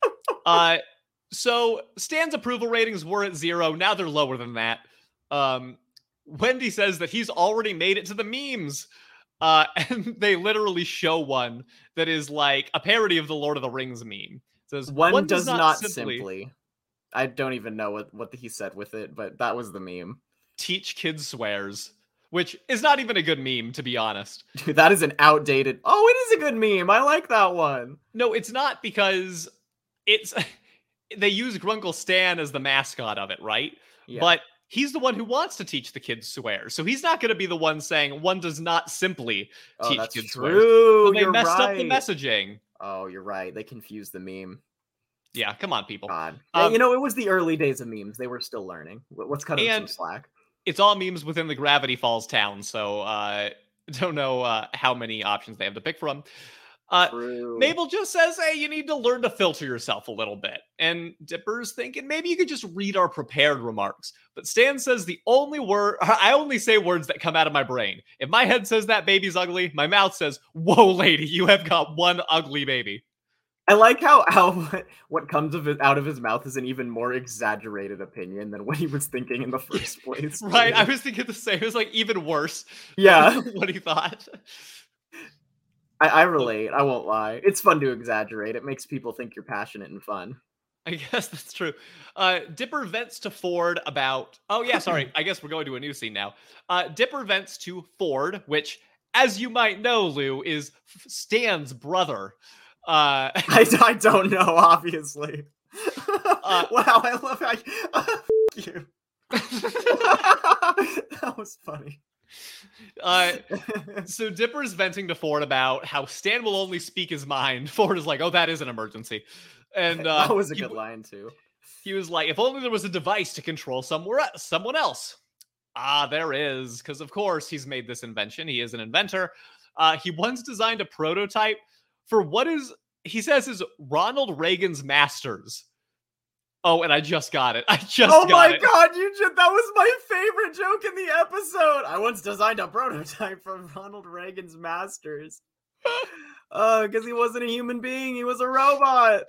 Speaker 1: So Stan's approval ratings were at 0. Now they're lower than that. Wendy says that he's already made it to the memes. And they literally show one that is like a parody of the Lord of the Rings meme. It says,
Speaker 2: one does not simply. I don't even know what he said with it, but that was the meme.
Speaker 1: Teach kids swears. Which is not even a good meme, to be honest.
Speaker 2: Dude, that is an outdated... Oh, it is a good meme. I like that one.
Speaker 1: No, it's not, because it's... They use Grunkle Stan as the mascot of it, right? Yeah. But he's the one who wants to teach the kids swear. So he's not going to be the one saying one does not simply teach kids swear. So they messed up the messaging.
Speaker 2: Oh, you're right. They confused the meme.
Speaker 1: Yeah, come on, people.
Speaker 2: God. You know, it was the early days of memes. They were still learning. Let's cut them some slack.
Speaker 1: It's all memes within the Gravity Falls town, so don't know how many options they have to pick from. Mabel just says, hey, you need to learn to filter yourself a little bit. And Dipper's thinking, maybe you could just read our prepared remarks. But Stan says I only say words that come out of my brain. If my head says that baby's ugly, my mouth says, whoa, lady, you have got one ugly baby.
Speaker 2: I like how what comes out of his mouth is an even more exaggerated opinion than what he was thinking in the first place.
Speaker 1: Right, I was thinking the same. It was like even worse.
Speaker 2: Yeah.
Speaker 1: What he thought.
Speaker 2: I relate. I won't lie. It's fun to exaggerate. It makes people think you're passionate and fun.
Speaker 1: I guess that's true. Dipper vents to Ford about... Oh, yeah, sorry. I guess we're going to a new scene now. Dipper vents to Ford, which, as you might know, Lou, is Stan's brother.
Speaker 2: I don't know, obviously. Wow, I love how you. That was funny.
Speaker 1: So Dipper's venting to Ford about how Stan will only speak his mind. Ford is like, oh, that is an emergency. And
Speaker 2: that was a good line, too.
Speaker 1: He was like, if only there was a device to control someone else. There is. Because, of course, he's made this invention. He is an inventor. He once designed a prototype for he says is Ronald Reagan's Masters. Oh, and I just got it. Oh
Speaker 2: my god, that was my favorite joke in the episode. I once designed a prototype for Ronald Reagan's Masters. Because he wasn't a human being, he was a robot.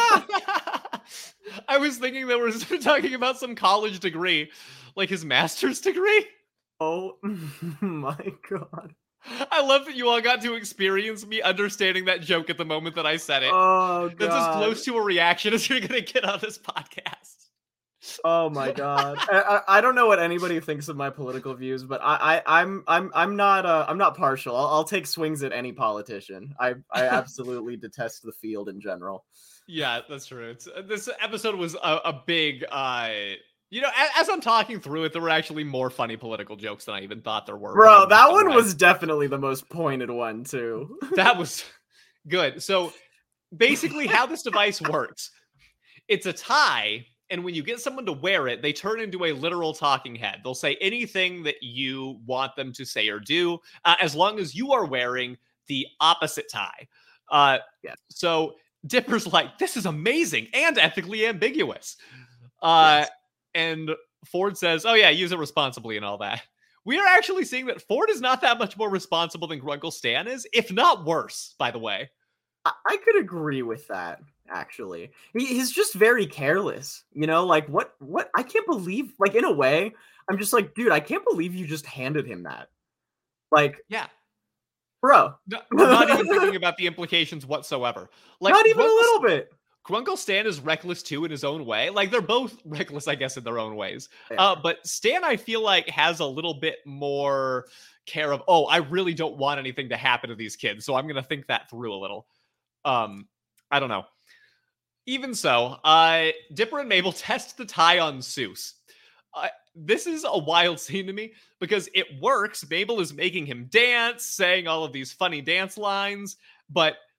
Speaker 1: I was thinking they were talking about some college degree, like his master's degree.
Speaker 2: Oh my god.
Speaker 1: I love that you all got to experience me understanding that joke at the moment that I said it.
Speaker 2: Oh, God.
Speaker 1: That's as close to a reaction as you're going to get on this podcast.
Speaker 2: Oh my God. I don't know what anybody thinks of my political views, but I'm not partial. I'll take swings at any politician. I absolutely detest the field in general.
Speaker 1: Yeah, that's true. This episode was a big you know, as I'm talking through it, there were actually more funny political jokes than I even thought there were.
Speaker 2: Bro, that one was definitely the most pointed one, too.
Speaker 1: That was good. So, basically, how this device works, it's a tie, and when you get someone to wear it, they turn into a literal talking head. They'll say anything that you want them to say or do, as long as you are wearing the opposite tie.
Speaker 2: Yeah.
Speaker 1: So, Dipper's like, this is amazing and ethically ambiguous. Yes. And Ford says, oh yeah, use it responsibly and all that. We are actually seeing that Ford is not that much more responsible than Grunkle Stan is, if not worse, by the way.
Speaker 2: I could agree with that, actually. He's just very careless, you know? Like, what? I can't believe, like, in a way, I'm just like, dude, I can't believe you just handed him that. Like,
Speaker 1: yeah.
Speaker 2: Bro.
Speaker 1: Not even thinking about the implications whatsoever. Like,
Speaker 2: not even a little bit.
Speaker 1: Grunkle Stan is reckless too in his own way. Like, they're both reckless, I guess, in their own ways. Yeah. But Stan, I feel like, has a little bit more care of, oh, I really don't want anything to happen to these kids, so I'm going to think that through a little. I don't know. Even so, Dipper and Mabel test the tie on Seuss. This is a wild scene to me because it works. Mabel is making him dance, saying all of these funny dance lines, but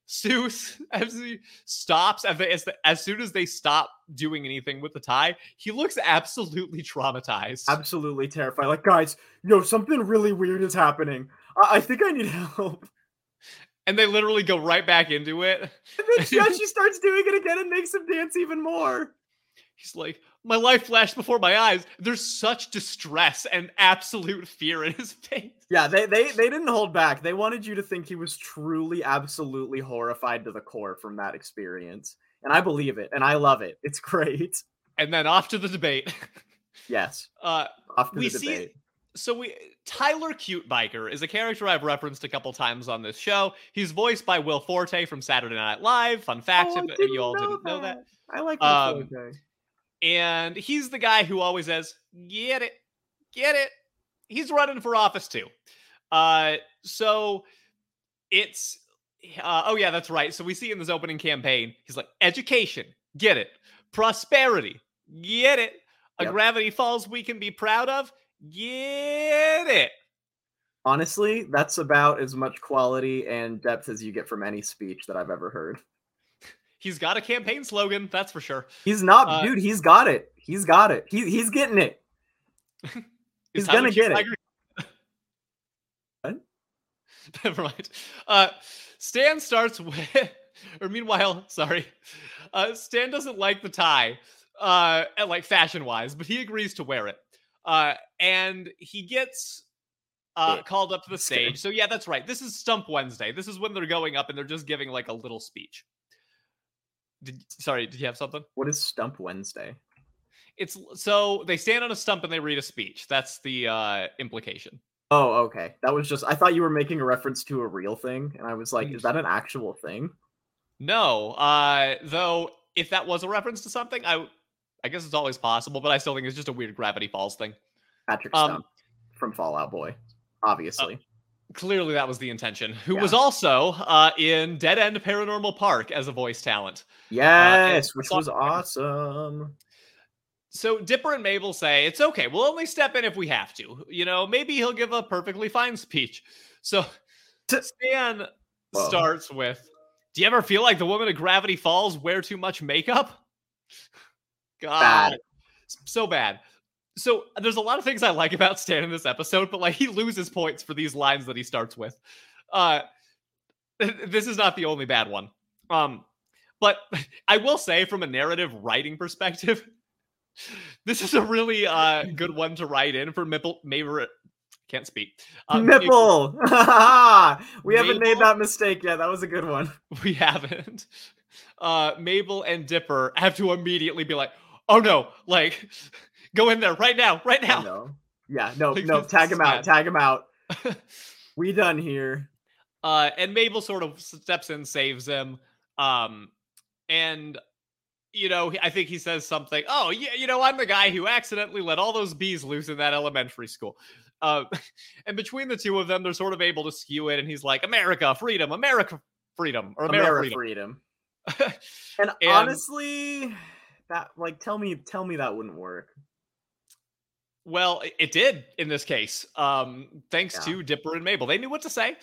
Speaker 1: Seuss, as he stops, as soon as they stop doing anything with the tie, he looks absolutely traumatized.
Speaker 2: Absolutely terrified. Like, guys, something really weird is happening. I think I need help.
Speaker 1: And they literally go right back into it.
Speaker 2: And then she starts doing it again and makes him dance even more.
Speaker 1: He's like, my life flashed before my eyes. There's such distress and absolute fear in his face.
Speaker 2: Yeah, they didn't hold back. They wanted you to think he was truly, absolutely horrified to the core from that experience. And I believe it, and I love it. It's great.
Speaker 1: And then off to the debate.
Speaker 2: Yes.
Speaker 1: Off
Speaker 2: to the debate.
Speaker 1: Tyler Cute Biker is a character I've referenced a couple times on this show. He's voiced by Will Forte from Saturday Night Live. Fun fact, if you all didn't know that.
Speaker 2: I like Will Forte.
Speaker 1: And he's the guy who always says, get it. He's running for office too. So it's, oh yeah, that's right. So we see in this opening campaign, he's like, education, get it. Prosperity, get it. A Gravity Falls we can be proud of, get it.
Speaker 2: Honestly, that's about as much quality and depth as you get from any speech that I've ever heard.
Speaker 1: He's got a campaign slogan, that's for sure.
Speaker 2: He's not, dude. He's got it. He's got it. He's getting it. He's gonna get it. What?
Speaker 1: Never mind. Stan starts with, Stan doesn't like the tie, like fashion-wise, but he agrees to wear it. And he gets called up to the stage. So yeah, that's right. This is Stump Wednesday. This is when they're going up and they're just giving like a little speech. Did you have something?
Speaker 2: What is Stump Wednesday?
Speaker 1: It's so they stand on a stump and they read a speech. That's the implication.
Speaker 2: Oh, okay. That was just, I thought you were making a reference to a real thing, and I was like, is that an actual thing?
Speaker 1: No. Though if that was a reference to something, I guess it's always possible, but I still think it's just a weird Gravity Falls thing.
Speaker 2: Patrick Stump from Fall Out Boy, obviously.
Speaker 1: Clearly that was the intention. Who was also in Dead End Paranormal Park as a voice talent.
Speaker 2: Yes, which was awesome.
Speaker 1: So Dipper and Mabel say, it's okay, we'll only step in if we have to. Maybe he'll give a perfectly fine speech. So Stan starts with, do you ever feel like the woman at Gravity Falls wear too much makeup? God. Bad. So bad. So there's a lot of things I like about Stan in this episode, but like he loses points for these lines that he starts with. This is not the only bad one. But I will say from a narrative writing perspective, this is a really good one to write in for Mabel. Can't speak.
Speaker 2: Mipple! We haven't made that mistake yet. That was a good one.
Speaker 1: We haven't. Mabel and Dipper have to immediately be like, oh no, like, go in there right now.
Speaker 2: No. Yeah, no, tag him out. We done here.
Speaker 1: And Mabel sort of steps in, saves him. And I think he says something. Oh, yeah, I'm the guy who accidentally let all those bees loose in that elementary school. And between the two of them, they're sort of able to skew it. And he's like, America, freedom, or America, freedom.
Speaker 2: and honestly, that tell me that wouldn't work.
Speaker 1: Well, it did in this case. Thanks to Dipper and Mabel. They knew what to say.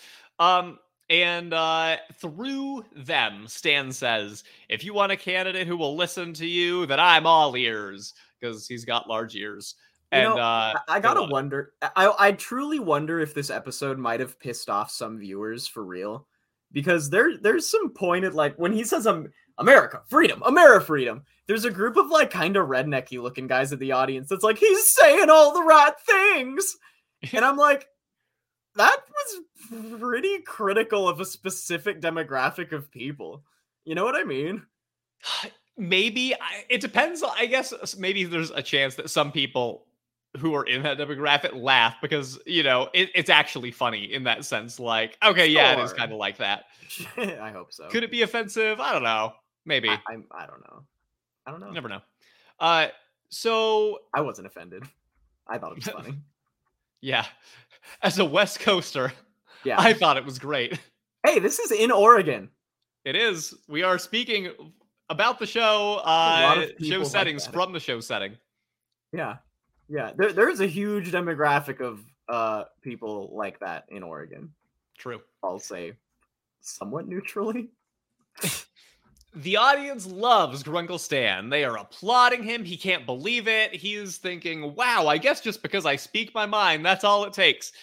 Speaker 1: And through them, Stan says, if you want a candidate who will listen to you, then I'm all ears, because he's got large ears. And
Speaker 2: I gotta wonder. I truly wonder if this episode might have pissed off some viewers for real, because there's some point at like when he says America, freedom, there's a group of like kind of rednecky looking guys in the audience that's like, he's saying all the right things, and I'm like, that was pretty critical of a specific demographic of people. You know what I mean?
Speaker 1: Maybe. It depends. I guess maybe there's a chance that some people who are in that demographic laugh because, it's actually funny in that sense. Like, okay, yeah, it is kind of like that.
Speaker 2: I hope so.
Speaker 1: Could it be offensive? I don't know. Maybe.
Speaker 2: I don't know. I don't know.
Speaker 1: Never know. So
Speaker 2: I wasn't offended. I thought it was funny.
Speaker 1: Yeah. As a West Coaster, I thought it was great.
Speaker 2: Hey, this is in Oregon.
Speaker 1: It is. We are speaking about the show, show settings from the show setting.
Speaker 2: Yeah. Yeah. There's a huge demographic of people like that in Oregon.
Speaker 1: True.
Speaker 2: I'll say somewhat neutrally.
Speaker 1: The audience loves Grunkle Stan. They are applauding him. He can't believe it. He's thinking, wow, I guess just because I speak my mind, that's all it takes.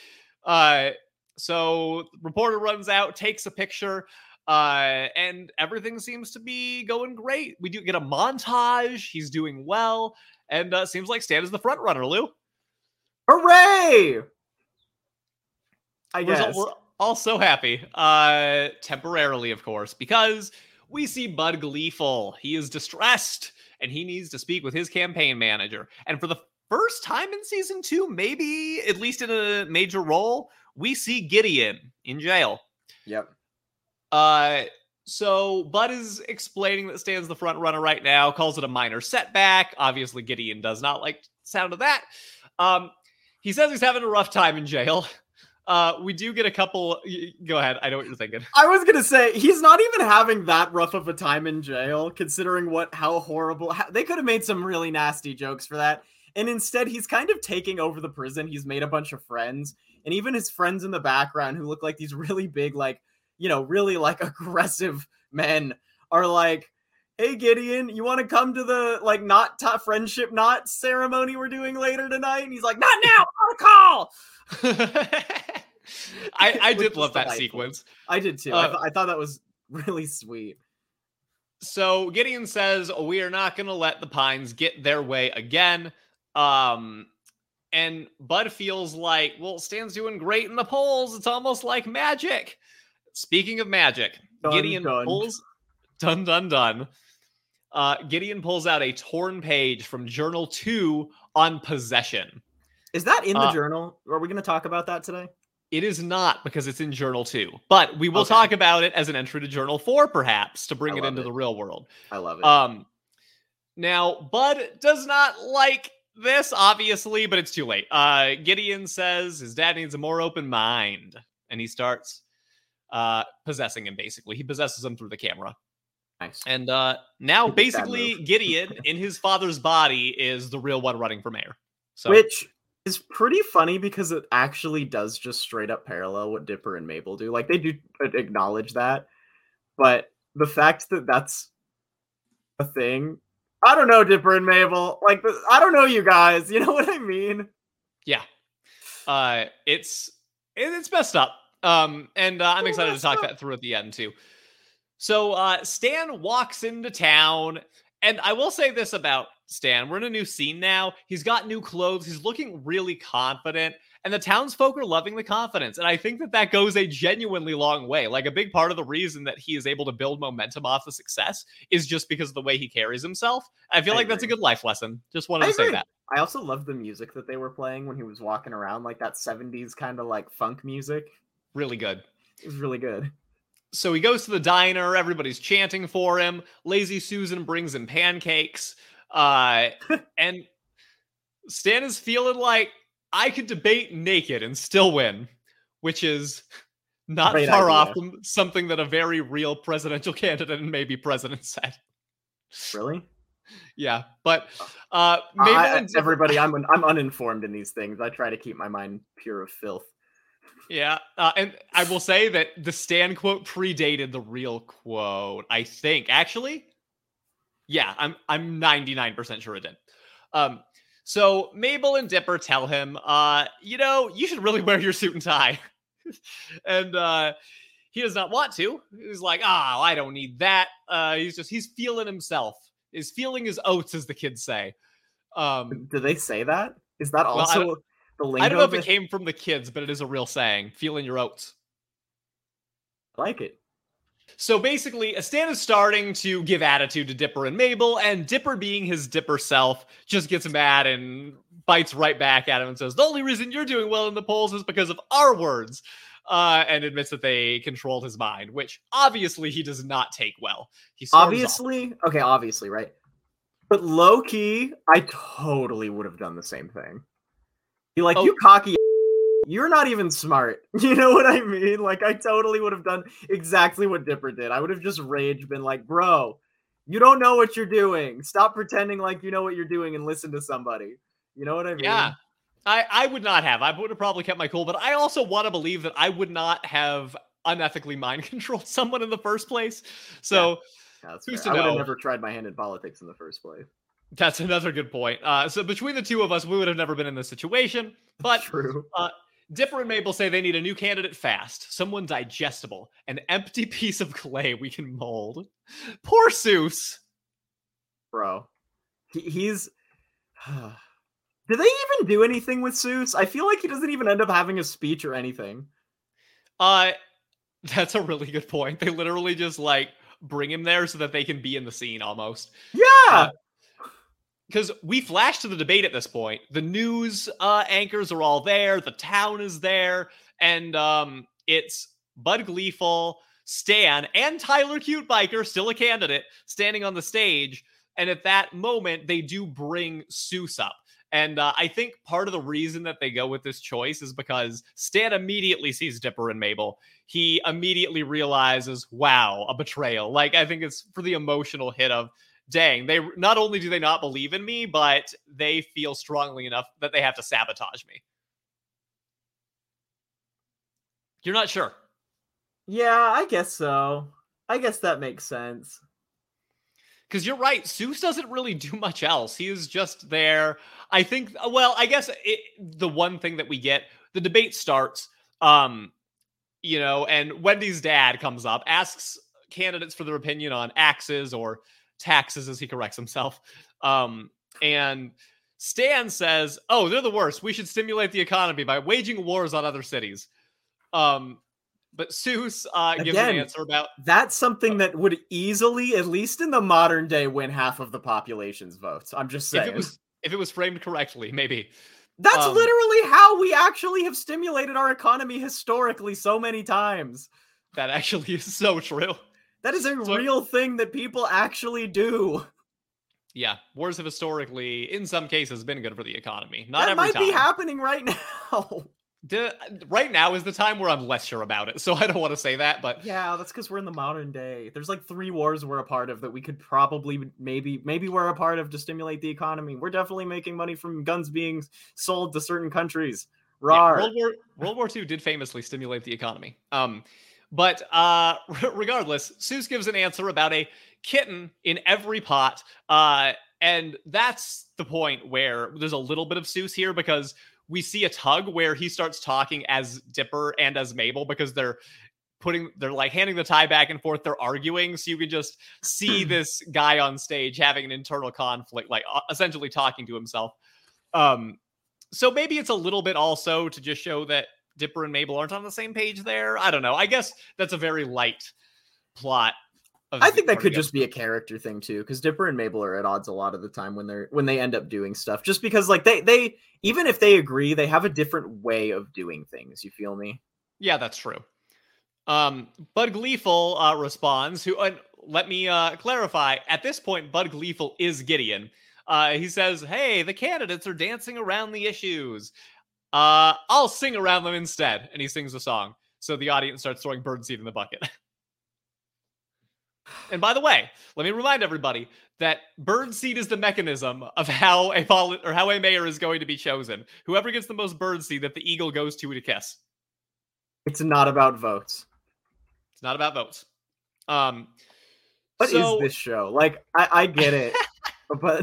Speaker 1: So the reporter runs out, takes a picture, and everything seems to be going great. We do get a montage. He's doing well. And seems like Stan is the front runner, Lou.
Speaker 2: Hooray! I guess.
Speaker 1: We're all so happy. Temporarily, of course, because we see Bud gleeful. He is distressed, and he needs to speak with his campaign manager. And for the first time in season 2, maybe at least in a major role, we see Gideon in jail.
Speaker 2: Yep.
Speaker 1: So Bud is explaining that Stan's the front runner right now, calls it a minor setback. Obviously, Gideon does not like the sound of that. He says he's having a rough time in jail. We do get a couple. Go ahead. I know what you're thinking.
Speaker 2: I was gonna say he's not even having that rough of a time in jail, considering how horrible. They could have made some really nasty jokes for that, and instead he's kind of taking over the prison. He's made a bunch of friends, and even his friends in the background who look like these really big, like really like aggressive men are like, "Hey Gideon, you want to come to the friendship knot ceremony we're doing later tonight?" And he's like, "Not now, on a call."
Speaker 1: I did love that sequence.
Speaker 2: I did too. I thought that was really sweet.
Speaker 1: So Gideon says, we are not going to let the Pines get their way again. And Bud feels like, well, Stan's doing great in the polls. It's almost like magic. Speaking of magic, Gideon pulls... Dun, dun, dun. Gideon pulls out a torn page from Journal 2 on possession.
Speaker 2: Is that in the journal? Are we going to talk about that today?
Speaker 1: It is not, because it's in Journal 2. But we will talk about it as an entry to Journal 4, perhaps, to bring it into the real world.
Speaker 2: I love it.
Speaker 1: Now, Bud does not like this, obviously, but it's too late. Gideon says his dad needs a more open mind. And he starts possessing him, basically. He possesses him through the camera.
Speaker 2: Nice.
Speaker 1: And now, basically, Gideon, in his father's body, is the real one running for mayor. So,
Speaker 2: which is pretty funny because it actually does just straight up parallel what Dipper and Mabel do. Like, they do acknowledge that, but the fact that that's a thing, I don't know, Dipper and Mabel. Like, I don't know you guys. You know what I mean?
Speaker 1: Yeah. It's messed up. I'm excited to talk that through at the end too. So Stan walks into town, and I will say this about Stan. We're in a new scene now. He's got new clothes. He's looking really confident, and the townsfolk are loving the confidence. And I think that goes a genuinely long way. Like, a big part of the reason that he is able to build momentum off the success is just because of the way he carries himself. I feel like that's a good life lesson. Just wanted to say that.
Speaker 2: I also love the music that they were playing when he was walking around, like that 70s kind of like funk music.
Speaker 1: Really good.
Speaker 2: It was really good.
Speaker 1: So he goes to the diner. Everybody's chanting for him. Lazy Susan brings him pancakes. And Stan is feeling like, I could debate naked and still win, which is not far off from something that a very real presidential candidate and maybe president said.
Speaker 2: Really?
Speaker 1: Yeah, but
Speaker 2: everybody, I'm uninformed in these things. I try to keep my mind pure of filth.
Speaker 1: Yeah, and I will say that the Stan quote predated the real quote, I think. Actually, yeah, I'm 99% sure it did. So Mabel and Dipper tell him, you should really wear your suit and tie. And he does not want to. He's like, I don't need that. He's feeling himself. He's feeling his oats, as the kids say.
Speaker 2: Do they say that? Is that also the lingo?
Speaker 1: I don't know if it came from the kids, but it is a real saying. Feeling your oats.
Speaker 2: I like it.
Speaker 1: So basically, Stan is starting to give attitude to Dipper and Mabel, and Dipper, being his Dipper self, just gets mad and bites right back at him and says, the only reason you're doing well in the polls is because of our words, and admits that they controlled his mind, which obviously he does not take well.
Speaker 2: Obviously, right? But low-key, I totally would have done the same thing. You cocky, you're not even smart. You know what I mean? Like, I totally would have done exactly what Dipper did. I would have just raged, been like, bro, you don't know what you're doing. Stop pretending like you know what you're doing and listen to somebody. You know what I mean?
Speaker 1: Yeah. I would not have. I would have probably kept my cool, but I also want to believe that I would not have unethically mind controlled someone in the first place. So who's to know?
Speaker 2: I would have never tried my hand in politics in the first place.
Speaker 1: That's another good point. So between the two of us, we would have never been in this situation. But
Speaker 2: true.
Speaker 1: Dipper and Mabel say they need a new candidate fast, someone digestible, an empty piece of clay we can mold. Poor Soos.
Speaker 2: Bro. He's... Do they even do anything with Soos? I feel like he doesn't even end up having a speech or anything.
Speaker 1: That's a really good point. They literally just, like, bring him there so that they can be in the scene almost.
Speaker 2: Yeah!
Speaker 1: Because we flash to the debate at this point. The news anchors are all there. The town is there. And it's Bud Gleeful, Stan, and Tyler Cute Biker, still a candidate, standing on the stage. And at that moment, they do bring Soos up. And I think part of the reason that they go with this choice is because Stan immediately sees Dipper and Mabel. He immediately realizes, wow, a betrayal. Like, I think it's for the emotional hit of, dang, they not only do they not believe in me, but they feel strongly enough that they have to sabotage me. You're not sure?
Speaker 2: Yeah, I guess so. I guess that makes sense.
Speaker 1: Because you're right, Soos doesn't really do much else. He is just there. I think, well, I guess the one thing that we get, the debate starts, and Wendy's dad comes up, asks candidates for their opinion on axes or taxes, as he corrects himself. And Stan says, oh, they're the worst. We should stimulate the economy by waging wars on other cities. But Soos gives an answer about...
Speaker 2: That's something that would easily, at least in the modern day, win half of the population's votes. I'm just saying.
Speaker 1: If it was framed correctly, maybe.
Speaker 2: That's literally how we actually have stimulated our economy historically so many times.
Speaker 1: That actually is so true.
Speaker 2: That is a real thing that people actually do.
Speaker 1: Yeah, wars have historically, in some cases, been good for the economy. Not every time.
Speaker 2: That might be happening right now.
Speaker 1: Right now is the time where I'm less sure about it, so I don't want to say that, but...
Speaker 2: Yeah, that's because we're in the modern day. There's like 3 wars we're a part of that we could probably, maybe we're a part of to stimulate the economy. We're definitely making money from guns being sold to certain countries. Rawr.
Speaker 1: Yeah, World War II did famously stimulate the economy. But regardless, Soos gives an answer about a kitten in every pot, and that's the point where there's a little bit of Soos here, because we see a tug where he starts talking as Dipper and as Mabel, because they're like handing the tie back and forth. They're arguing. So you can just see this guy on stage having an internal conflict, like essentially talking to himself. So maybe it's a little bit also to just show that Dipper and Mabel aren't on the same page there. I don't know. I guess that's a very light plot.
Speaker 2: I think that could just be a character thing too, because Dipper and Mabel are at odds a lot of the time when they end up doing stuff. Just because, like, they even if they agree, they have a different way of doing things. You feel me?
Speaker 1: Yeah, that's true. Bud Gleeful responds. Let me clarify. At this point, Bud Gleeful is Gideon. He says, "Hey, the candidates are dancing around the issues. I'll sing around them instead." And he sings a song. So the audience starts throwing birdseed in the bucket. And by the way, let me remind everybody that birdseed is the mechanism of how a mayor is going to be chosen. Whoever gets the most birdseed that the eagle goes to kiss.
Speaker 2: It's not about votes.
Speaker 1: It's not about votes.
Speaker 2: What is this show? Like, I get it, but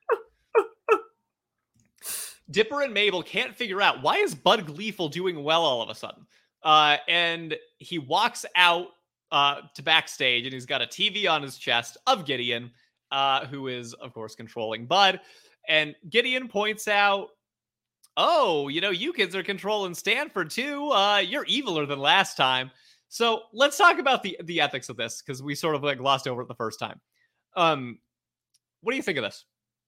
Speaker 1: Dipper and Mabel can't figure out, why is Bud Gleeful doing well all of a sudden? And he walks out to backstage, and he's got a TV on his chest of Gideon, who is, of course, controlling Bud. And Gideon points out, oh, you kids are controlling Stanford too. You're eviler than last time. So let's talk about the ethics of this, because we sort of like glossed over it the first time. What do you think of this?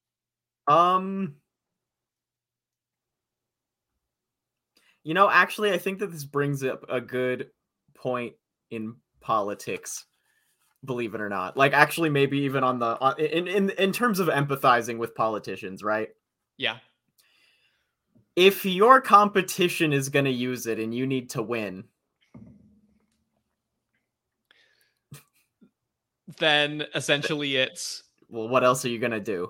Speaker 2: Actually, I think that this brings up a good point in politics, believe it or not. Like, actually, maybe even in terms of empathizing with politicians, right?
Speaker 1: Yeah.
Speaker 2: If your competition is going to use it and you need to win,
Speaker 1: then essentially it's...
Speaker 2: Well, what else are you going to do?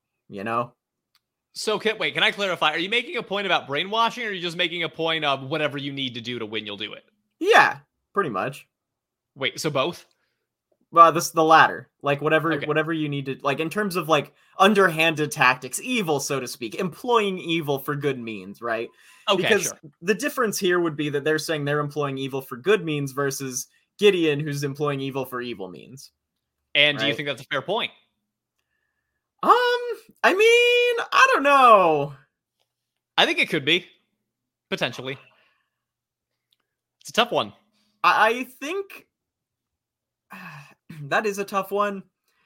Speaker 1: So, can I clarify? Are you making a point about brainwashing, or are you just making a point of whatever you need to do to win, you'll do it?
Speaker 2: Yeah, pretty much.
Speaker 1: Wait, so both?
Speaker 2: This the latter. Like whatever
Speaker 1: Okay.
Speaker 2: whatever you need to, like, in terms of like underhanded tactics, evil, so to speak, employing evil for good means, right?
Speaker 1: Okay,
Speaker 2: Because
Speaker 1: sure.
Speaker 2: the difference here would be that they're saying they're employing evil for good means versus Gideon, who's employing evil for evil means.
Speaker 1: And do you
Speaker 2: Right?
Speaker 1: think that's a fair point?
Speaker 2: I mean, I don't know.
Speaker 1: I think it could be. Potentially. It's a tough one.
Speaker 2: I think that is a tough one.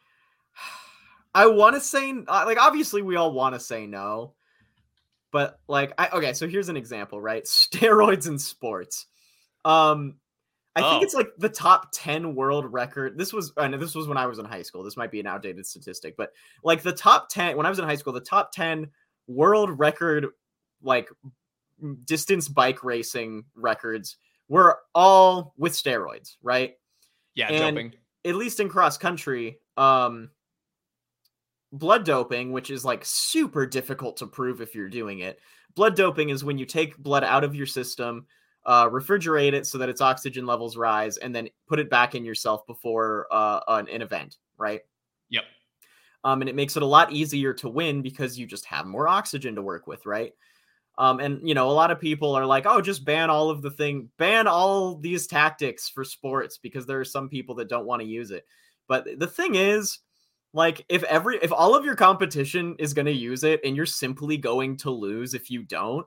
Speaker 2: I want to say, like, obviously we all want to say no, but like, okay, so here's an example, right? Steroids in sports. I think it's like the top 10 world record. This was when I was in high school. This might be an outdated statistic, but like the top 10 when I was in high school, the top 10 world record, like, distance bike racing records were all with steroids, right?
Speaker 1: Yeah,
Speaker 2: And
Speaker 1: doping.
Speaker 2: at least in cross country, blood doping, which is like super difficult to prove if you're doing it. Blood doping is when you take blood out of your system, refrigerate it so that its oxygen levels rise, and then put it back in yourself before an event, right?
Speaker 1: Yep.
Speaker 2: And it makes it a lot easier to win because you just have more oxygen to work with, right? And a lot of people are like, oh, just ban all these tactics for sports because there are some people that don't want to use it. But the thing is, like, if all of your competition is going to use it and you're simply going to lose if you don't,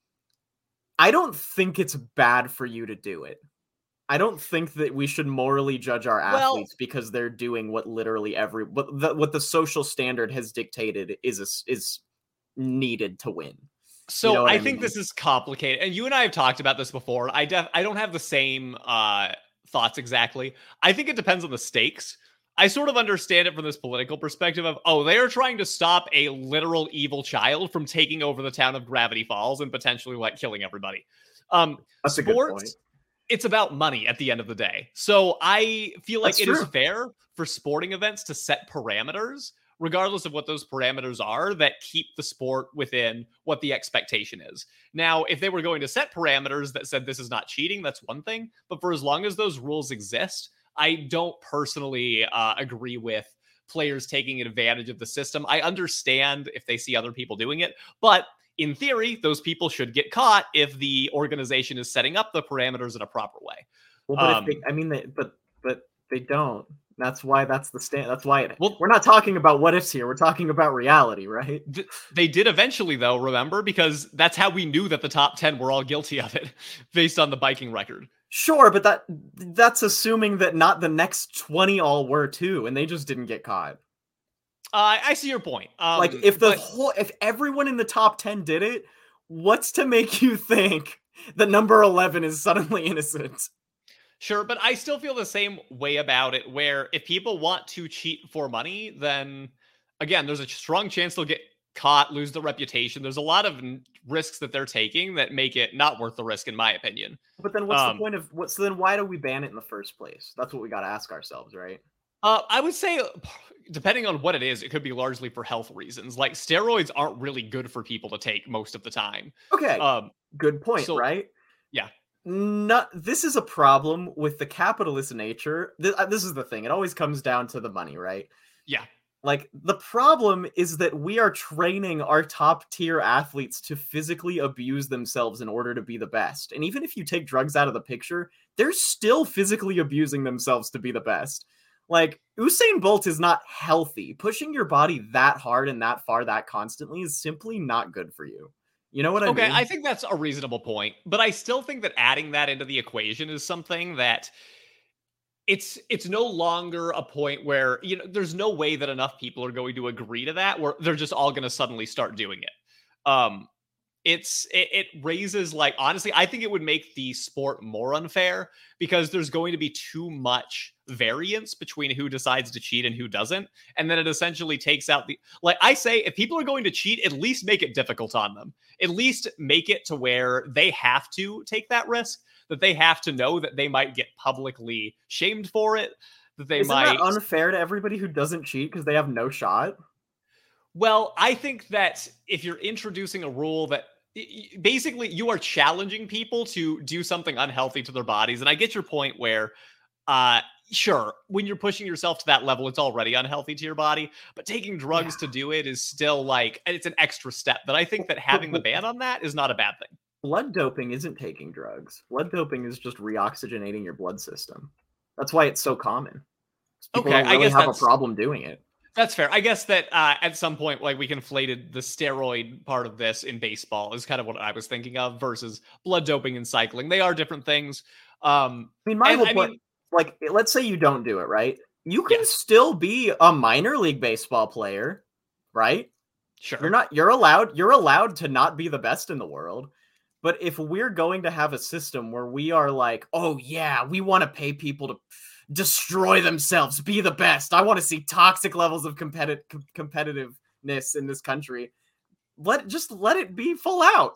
Speaker 2: I don't think it's bad for you to do it. I don't think that we should morally judge our athletes because they're doing what literally what the social standard has dictated is needed to win.
Speaker 1: So I think this is complicated, and you and I have talked about this before. I don't have the same thoughts exactly. I think it depends on the stakes. I sort of understand it from this political perspective of, oh, they are trying to stop a literal evil child from taking over the town of Gravity Falls and potentially like killing everybody.
Speaker 2: That's a good point.
Speaker 1: It's about money at the end of the day. So I feel like it is fair for sporting events to set parameters, regardless of what those parameters are, that keep the sport within what the expectation is. Now, if they were going to set parameters that said this is not cheating, that's one thing. But for as long as those rules exist, I don't personally agree with players taking advantage of the system. I understand if they see other people doing it, but in theory, those people should get caught if the organization is setting up the parameters in a proper way.
Speaker 2: Well, but they don't. That's why that's the stand. That's why we're not talking about what ifs here. We're talking about reality, right?
Speaker 1: They did eventually, though, remember? Because that's how we knew that the top 10 were all guilty of it, based on the biking record.
Speaker 2: Sure, but that's assuming that not the next 20 all were too, and they just didn't get caught.
Speaker 1: I see your point.
Speaker 2: Like, if everyone in the top 10 did it, what's to make you think that number 11 is suddenly innocent?
Speaker 1: Sure, but I still feel the same way about it, where if people want to cheat for money, then, again, there's a strong chance they'll get caught, lose their reputation. There's a lot of risks that they're taking that make it not worth the risk, in my opinion.
Speaker 2: But then what's the point of then why do we ban it in the first place? That's what we got to ask ourselves, right?
Speaker 1: I would say, depending on what it is, it could be largely for health reasons. Like, steroids aren't really good for people to take most of the time.
Speaker 2: Okay, good point, right?
Speaker 1: Yeah.
Speaker 2: This is a problem with the capitalist nature. This is the thing. It always comes down to the money, right?
Speaker 1: Yeah.
Speaker 2: Like, the problem is that we are training our top tier athletes to physically abuse themselves in order to be the best. And even if you take drugs out of the picture, they're still physically abusing themselves to be the best. Like, Usain Bolt is not healthy. Pushing your body that hard and that far that constantly is simply not good for you. You know what I mean?
Speaker 1: Okay, I think that's a reasonable point, but I still think that adding that into the equation is something that it's no longer a point where, there's no way that enough people are going to agree to that, where they're just all going to suddenly start doing it. It raises, like, honestly, I think it would make the sport more unfair because there's going to be too much variance between who decides to cheat and who doesn't. And then it essentially takes out like I say, if people are going to cheat, at least make it difficult on them. At least make it to where they have to take that risk, that they have to know that they might get publicly shamed for it, that they
Speaker 2: Isn't that unfair to everybody who doesn't cheat because they have no shot?
Speaker 1: Well, I think that if you're introducing a rule that basically you are challenging people to do something unhealthy to their bodies. And I get your point where, sure, when you're pushing yourself to that level, it's already unhealthy to your body, but taking drugs to do it is still like, it's an extra step. But I think that having the ban on that is not a bad thing.
Speaker 2: Blood doping isn't taking drugs. Blood doping is just reoxygenating your blood system. That's why it's so common. People don't really have a problem doing it.
Speaker 1: That's fair. I guess that at some point, like, we conflated the steroid part of this in baseball is kind of what I was thinking of versus blood doping and cycling. They are different things.
Speaker 2: I mean, my whole point, like, let's say you don't do it, right? You can still be a minor league baseball player, right?
Speaker 1: Sure.
Speaker 2: You're allowed to not be the best in the world. But if we're going to have a system where we are like, oh yeah, we want to pay people to destroy themselves, be the best. I want to see toxic levels of competitiveness in this country. Let it be full out.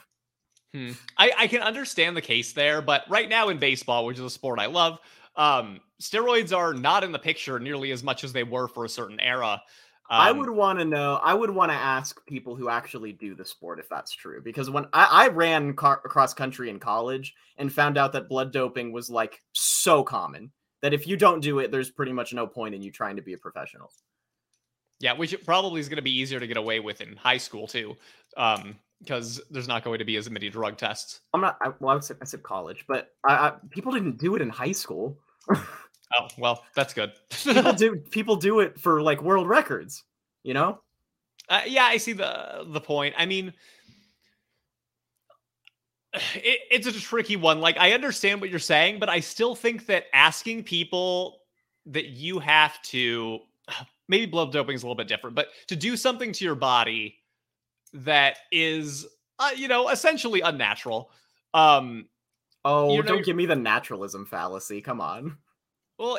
Speaker 1: I can understand the case there, but right now in baseball, which is a sport I love, steroids are not in the picture nearly as much as they were for a certain era.
Speaker 2: I would want to ask people who actually do the sport if that's true, because when I ran cross country in college and found out that blood doping was like so common that if you don't do it, there's pretty much no point in you trying to be a professional.
Speaker 1: Yeah, which probably is going to be easier to get away with in high school too, because there's not going to be as many drug tests.
Speaker 2: I said college, but people didn't do it in high school.
Speaker 1: Oh, well, that's good.
Speaker 2: people do it for like world records, you know?
Speaker 1: Yeah, I see the point. I mean, it's a tricky one. Like, I understand what you're saying, but I still think that asking people that you have to, maybe blood doping is a little bit different, but to do something to your body that is, essentially unnatural.
Speaker 2: Don't give me the naturalism fallacy. Come on.
Speaker 1: Well,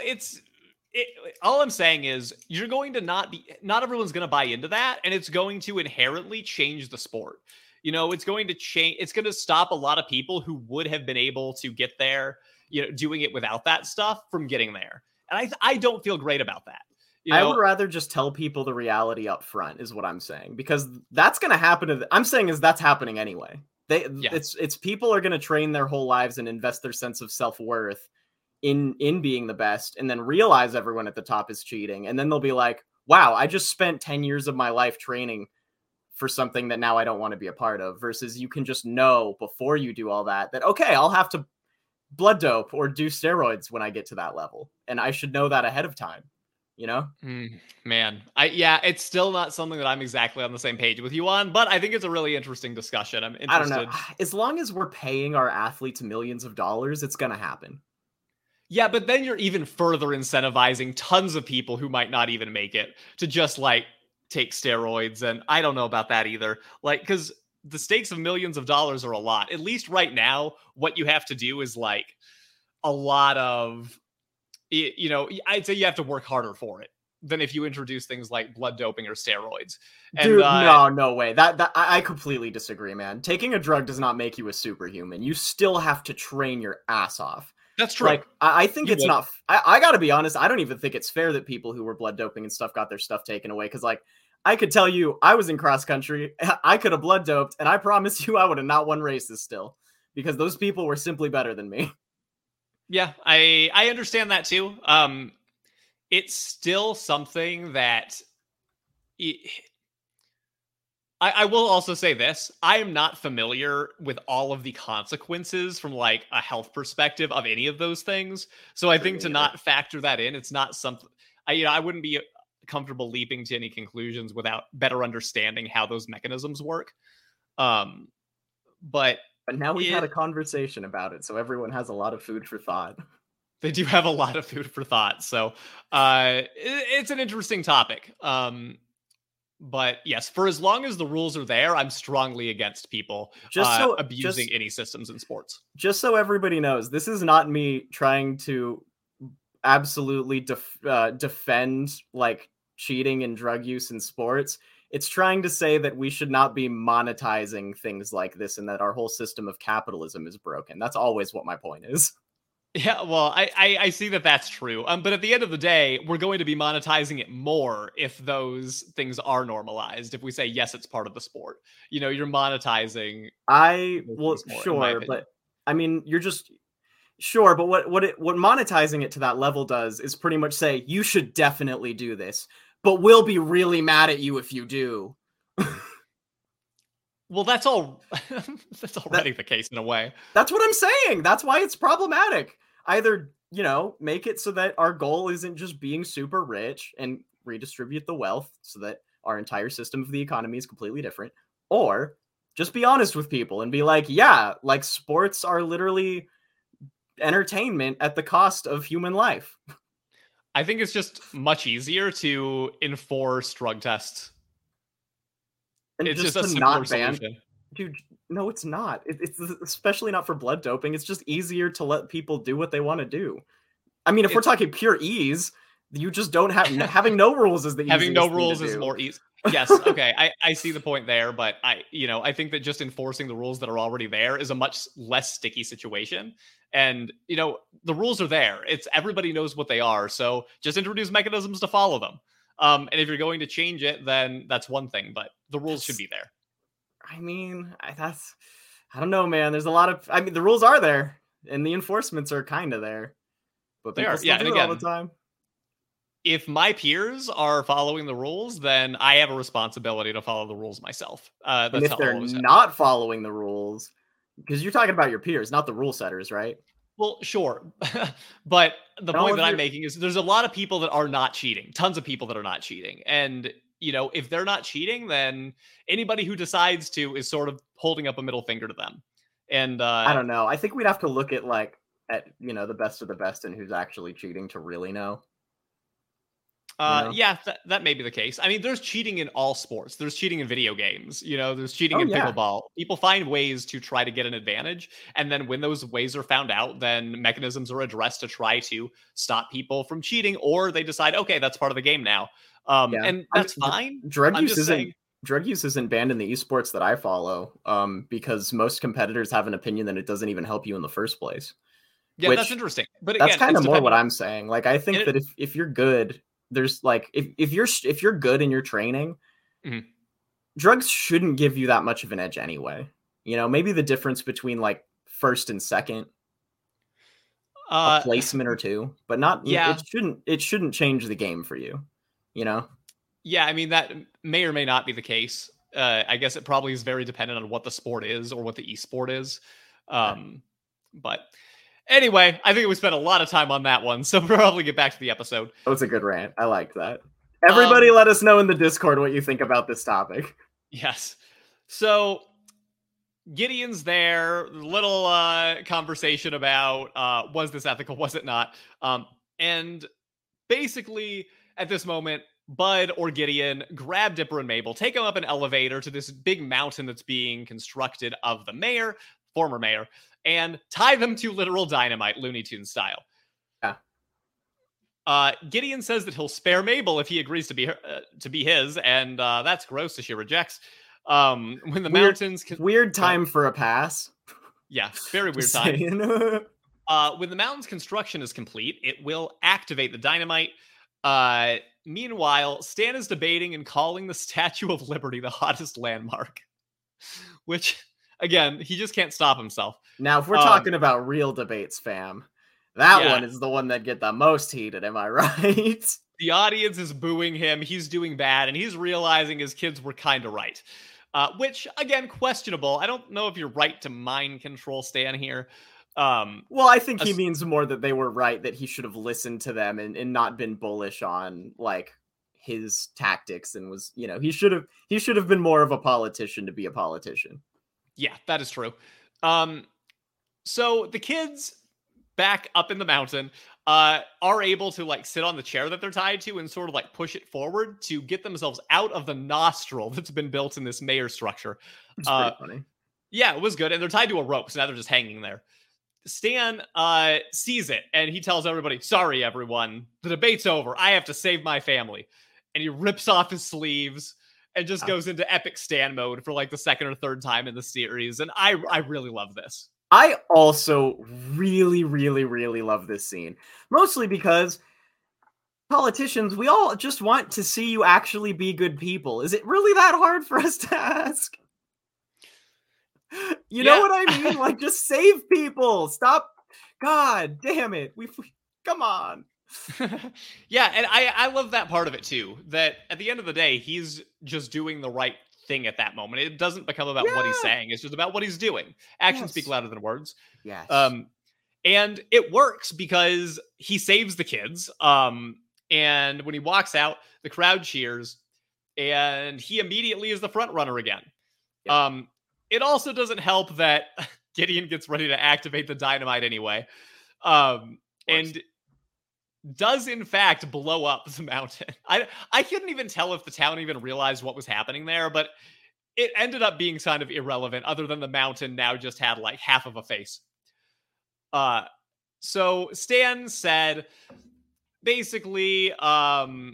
Speaker 1: all I'm saying is you're going to not everyone's going to buy into that, and it's going to inherently change the sport. It's going to change. It's going to stop a lot of people who would have been able to get there, doing it without that stuff from getting there. And I don't feel great about that.
Speaker 2: I would rather just tell people the reality up front is what I'm saying, because that's going to happen. I'm saying that's happening anyway. It's people are going to train their whole lives and invest their sense of self-worth in being the best, and then realize everyone at the top is cheating, and then they'll be like, wow, I just spent 10 years of my life training for something that now I don't want to be a part of, versus you can just know before you do all that okay, I'll have to blood dope or do steroids when I get to that level, and I should know that ahead of time,
Speaker 1: Man, it's still not something that I'm exactly on the same page with you on, but I think it's a really interesting discussion. I'm interested.
Speaker 2: I don't know, as long as we're paying our athletes millions of dollars, it's gonna happen.
Speaker 1: Yeah, but then you're even further incentivizing tons of people who might not even make it to just like take steroids. And I don't know about that either. Like, because the stakes of millions of dollars are a lot. At least right now, what you have to do is like a lot of, I'd say you have to work harder for it than if you introduce things like blood doping or steroids.
Speaker 2: Dude, no way. That I completely disagree, man. Taking a drug does not make you a superhuman. You still have to train your ass off.
Speaker 1: That's true.
Speaker 2: Like, I think it's not. I gotta be honest. I don't even think it's fair that people who were blood doping and stuff got their stuff taken away. Because, like, I could tell you, I was in cross country. I could have blood doped, and I promise you, I would have not won races still, because those people were simply better than me.
Speaker 1: Yeah, I understand that too. It's still something that. I will also say this. I am not familiar with all of the consequences from like a health perspective of any of those things. So I think to not factor that in, it's not something I wouldn't be comfortable leaping to any conclusions without better understanding how those mechanisms work. But
Speaker 2: now we've had a conversation about it, so everyone has a lot of food for thought.
Speaker 1: They do have a lot of food for thought. So it's an interesting topic. But yes, for as long as the rules are there, I'm strongly against people abusing any systems in sports.
Speaker 2: Just so everybody knows, this is not me trying to absolutely defend like cheating and drug use in sports. It's trying to say that we should not be monetizing things like this, and that our whole system of capitalism is broken. That's always what my point is.
Speaker 1: Yeah, well, I see that that's true. But at the end of the day, we're going to be monetizing it more if those things are normalized. If we say yes, it's part of the sport. You're monetizing those
Speaker 2: Well,
Speaker 1: things more, in my
Speaker 2: sure,
Speaker 1: opinion.
Speaker 2: but I mean, you're just sure, but what monetizing it to that level does is pretty much say you should definitely do this, but we'll be really mad at you if you do.
Speaker 1: Well, that's all. That's already the case in a way.
Speaker 2: That's what I'm saying. That's why it's problematic. Either, make it so that our goal isn't just being super rich and redistribute the wealth so that our entire system of the economy is completely different, or just be honest with people and be like, yeah, like sports are literally entertainment at the cost of human life.
Speaker 1: I think it's just much easier to enforce drug tests.
Speaker 2: And
Speaker 1: It's
Speaker 2: just
Speaker 1: just a
Speaker 2: to
Speaker 1: simpler
Speaker 2: not ban,
Speaker 1: solution.
Speaker 2: dude. No, it's not. It's especially not for blood doping. It's just easier to let people do what they want to do. I mean, if we're talking pure ease, you just don't have having no rules is the easiest
Speaker 1: Having no
Speaker 2: thing to
Speaker 1: rules is
Speaker 2: do.
Speaker 1: more easy. Yes, okay, I see the point there, but I think that just enforcing the rules that are already there is a much less sticky situation. And the rules are there. It's everybody knows what they are, so just introduce mechanisms to follow them. And if you're going to change it, then that's one thing, but the rules should be there.
Speaker 2: I mean, I don't know, man. There's a lot of, I mean, the rules are there, and the enforcements are kind of there, but
Speaker 1: They
Speaker 2: people
Speaker 1: are,
Speaker 2: still
Speaker 1: yeah.
Speaker 2: do
Speaker 1: And
Speaker 2: it all the
Speaker 1: again,
Speaker 2: time.
Speaker 1: if my peers are following the rules, then I have a responsibility to follow the rules myself.
Speaker 2: And
Speaker 1: That's
Speaker 2: if
Speaker 1: how
Speaker 2: they're
Speaker 1: always have.
Speaker 2: not following the rules, because you're talking about your peers, not the rule setters, right?
Speaker 1: Well, sure. But the
Speaker 2: And all
Speaker 1: point
Speaker 2: of
Speaker 1: that I'm
Speaker 2: your,
Speaker 1: making is there's a lot of people that are not cheating, tons of people that are not cheating. And, if they're not cheating, then anybody who decides to is sort of holding up a middle finger to them. And
Speaker 2: I don't know. I think we'd have to look at the best of the best and who's actually cheating to really know.
Speaker 1: yeah, that may be the case. I mean, there's cheating in all sports. There's cheating in video games. There's cheating
Speaker 2: Oh
Speaker 1: in
Speaker 2: yeah.
Speaker 1: pickleball. People find ways to try to get an advantage, and then when those ways are found out, then mechanisms are addressed to try to stop people from cheating, or they decide, okay, that's part of the game now.
Speaker 2: Yeah.
Speaker 1: And that's fine.
Speaker 2: Drug
Speaker 1: I'm
Speaker 2: use
Speaker 1: just
Speaker 2: isn't
Speaker 1: saying,
Speaker 2: drug use isn't banned in the esports that I follow, because most competitors have an opinion that it doesn't even help you in the first place.
Speaker 1: yeah, that's
Speaker 2: Which
Speaker 1: interesting. But
Speaker 2: that's
Speaker 1: again,
Speaker 2: kind
Speaker 1: it's
Speaker 2: of more what
Speaker 1: dependent.
Speaker 2: I'm saying. Like, I think that if you're good, there's like if you're good in your training,
Speaker 1: Mhm.
Speaker 2: drugs shouldn't give you that much of an edge anyway. Maybe the difference between like first and second, a
Speaker 1: Uh,
Speaker 2: placement or two, but not
Speaker 1: yeah,
Speaker 2: it shouldn't change the game for you, you know?
Speaker 1: yeah. I mean, that may or may not be the case. I guess it probably is very dependent on what the sport is or what the esport is. But anyway, I think we spent a lot of time on that one, so we'll probably get back to the episode.
Speaker 2: That was a good rant. I liked that. Everybody let us know in the Discord what you think about this topic.
Speaker 1: Yes. So Gideon's there, little conversation about was this ethical, was it not? And basically at this moment, Bud or Gideon grab Dipper and Mabel, take them up an elevator to this big mountain that's being constructed of the mayor, former mayor, and tie them to literal dynamite, Looney Tunes style.
Speaker 2: Yeah.
Speaker 1: Gideon says that he'll spare Mabel if he agrees to be his, and that's gross so she rejects. When the mountains...
Speaker 2: Weird time for a pass.
Speaker 1: Yeah, very weird time. When the mountain's construction is complete, it will activate the dynamite. Meanwhile, Stan is debating and calling the Statue of Liberty the hottest landmark. Which, again, he just can't stop himself.
Speaker 2: Now, if we're talking about real debates, fam, that one is the one that get the most heated, am I right?
Speaker 1: The audience is booing him. He's doing bad, and he's realizing his kids were kind of right. Which, again, questionable. I don't know if you're right to mind control Stan here.
Speaker 2: Well, I think he means more that they were right, that he should have listened to them and not been bullish on like his tactics, and was, he should have been more of a politician to be a politician.
Speaker 1: Yeah, that is true. So the kids back up in the mountain are able to like sit on the chair that they're tied to and sort of like push it forward to get themselves out of the nostril that's been built in this mayor structure.
Speaker 2: It's pretty funny.
Speaker 1: Yeah, it was good. And they're tied to a rope, so now they're just hanging there. Stan sees it, and he tells everybody, sorry, everyone. The debate's over. I have to save my family. And he rips off his sleeves and just goes into epic Stan mode for like the second or third time in the series. And I really love this.
Speaker 2: I also really, really, really love this scene. Mostly because politicians, we all just want to see you actually be good people. Is it really that hard for us to ask? You know what I mean? Like, just save people. Stop. God damn it. Come on.
Speaker 1: Yeah, and I love that part of it too. That at the end of the day, he's just doing the right thing at that moment. It doesn't become about what he's saying. It's just about what he's doing. Actions speak louder than words.
Speaker 2: Yes.
Speaker 1: And it works because he saves the kids. And when he walks out, the crowd cheers, and he immediately is the front runner again. Yep. It also doesn't help that Gideon gets ready to activate the dynamite anyway. And does in fact blow up the mountain. I couldn't even tell if the town even realized what was happening there, but it ended up being kind of irrelevant other than the mountain now just had like half of a face. So Stan said basically, I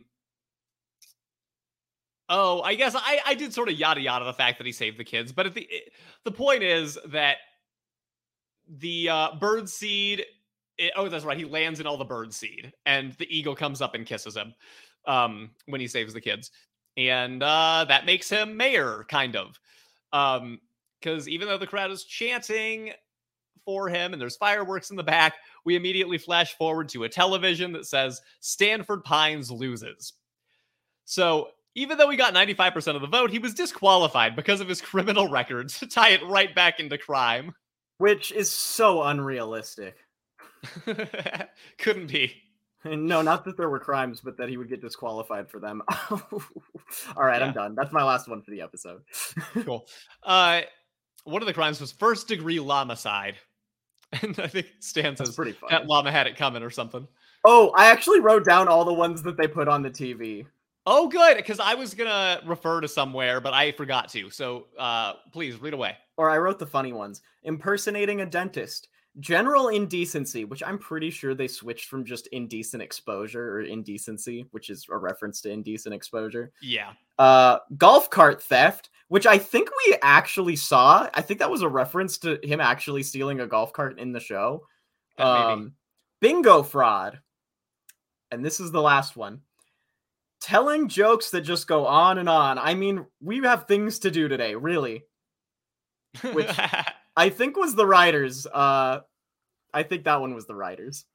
Speaker 1: guess I did sort of yada yada the fact that he saved the kids, but the point is that the bird seed, that's right, he lands in all the bird seed, and the eagle comes up and kisses him when he saves the kids, and that makes him mayor, kind of, because even though the crowd is chanting for him and there's fireworks in the back, we immediately flash forward to a television that says Stanford Pines loses. So even though he got 95% of the vote, he was disqualified because of his criminal record to tie it right back into crime.
Speaker 2: Which is so unrealistic.
Speaker 1: Couldn't be.
Speaker 2: No, not that there were crimes, but that he would get disqualified for them. All right, yeah. I'm done. That's my last one for the episode.
Speaker 1: Cool. One of the crimes was first-degree llama-cide. And I think Stan says
Speaker 2: pretty funny.
Speaker 1: That llama had it coming or something.
Speaker 2: Oh, I actually wrote down all the ones that they put on the TV.
Speaker 1: Oh, good, because I was going to refer to somewhere, but I forgot to. So please, read away.
Speaker 2: Or I wrote the funny ones. Impersonating a dentist. General indecency, which I'm pretty sure they switched from just indecent exposure or indecency, which is a reference to indecent exposure.
Speaker 1: Yeah.
Speaker 2: Golf cart theft, which I think we actually saw. I think that was a reference to him actually stealing a golf cart in the show. Bingo fraud. And this is the last one. Telling jokes that just go on and on. I mean, we have things to do today, really. Which I think was the writers. I think that one was the writers.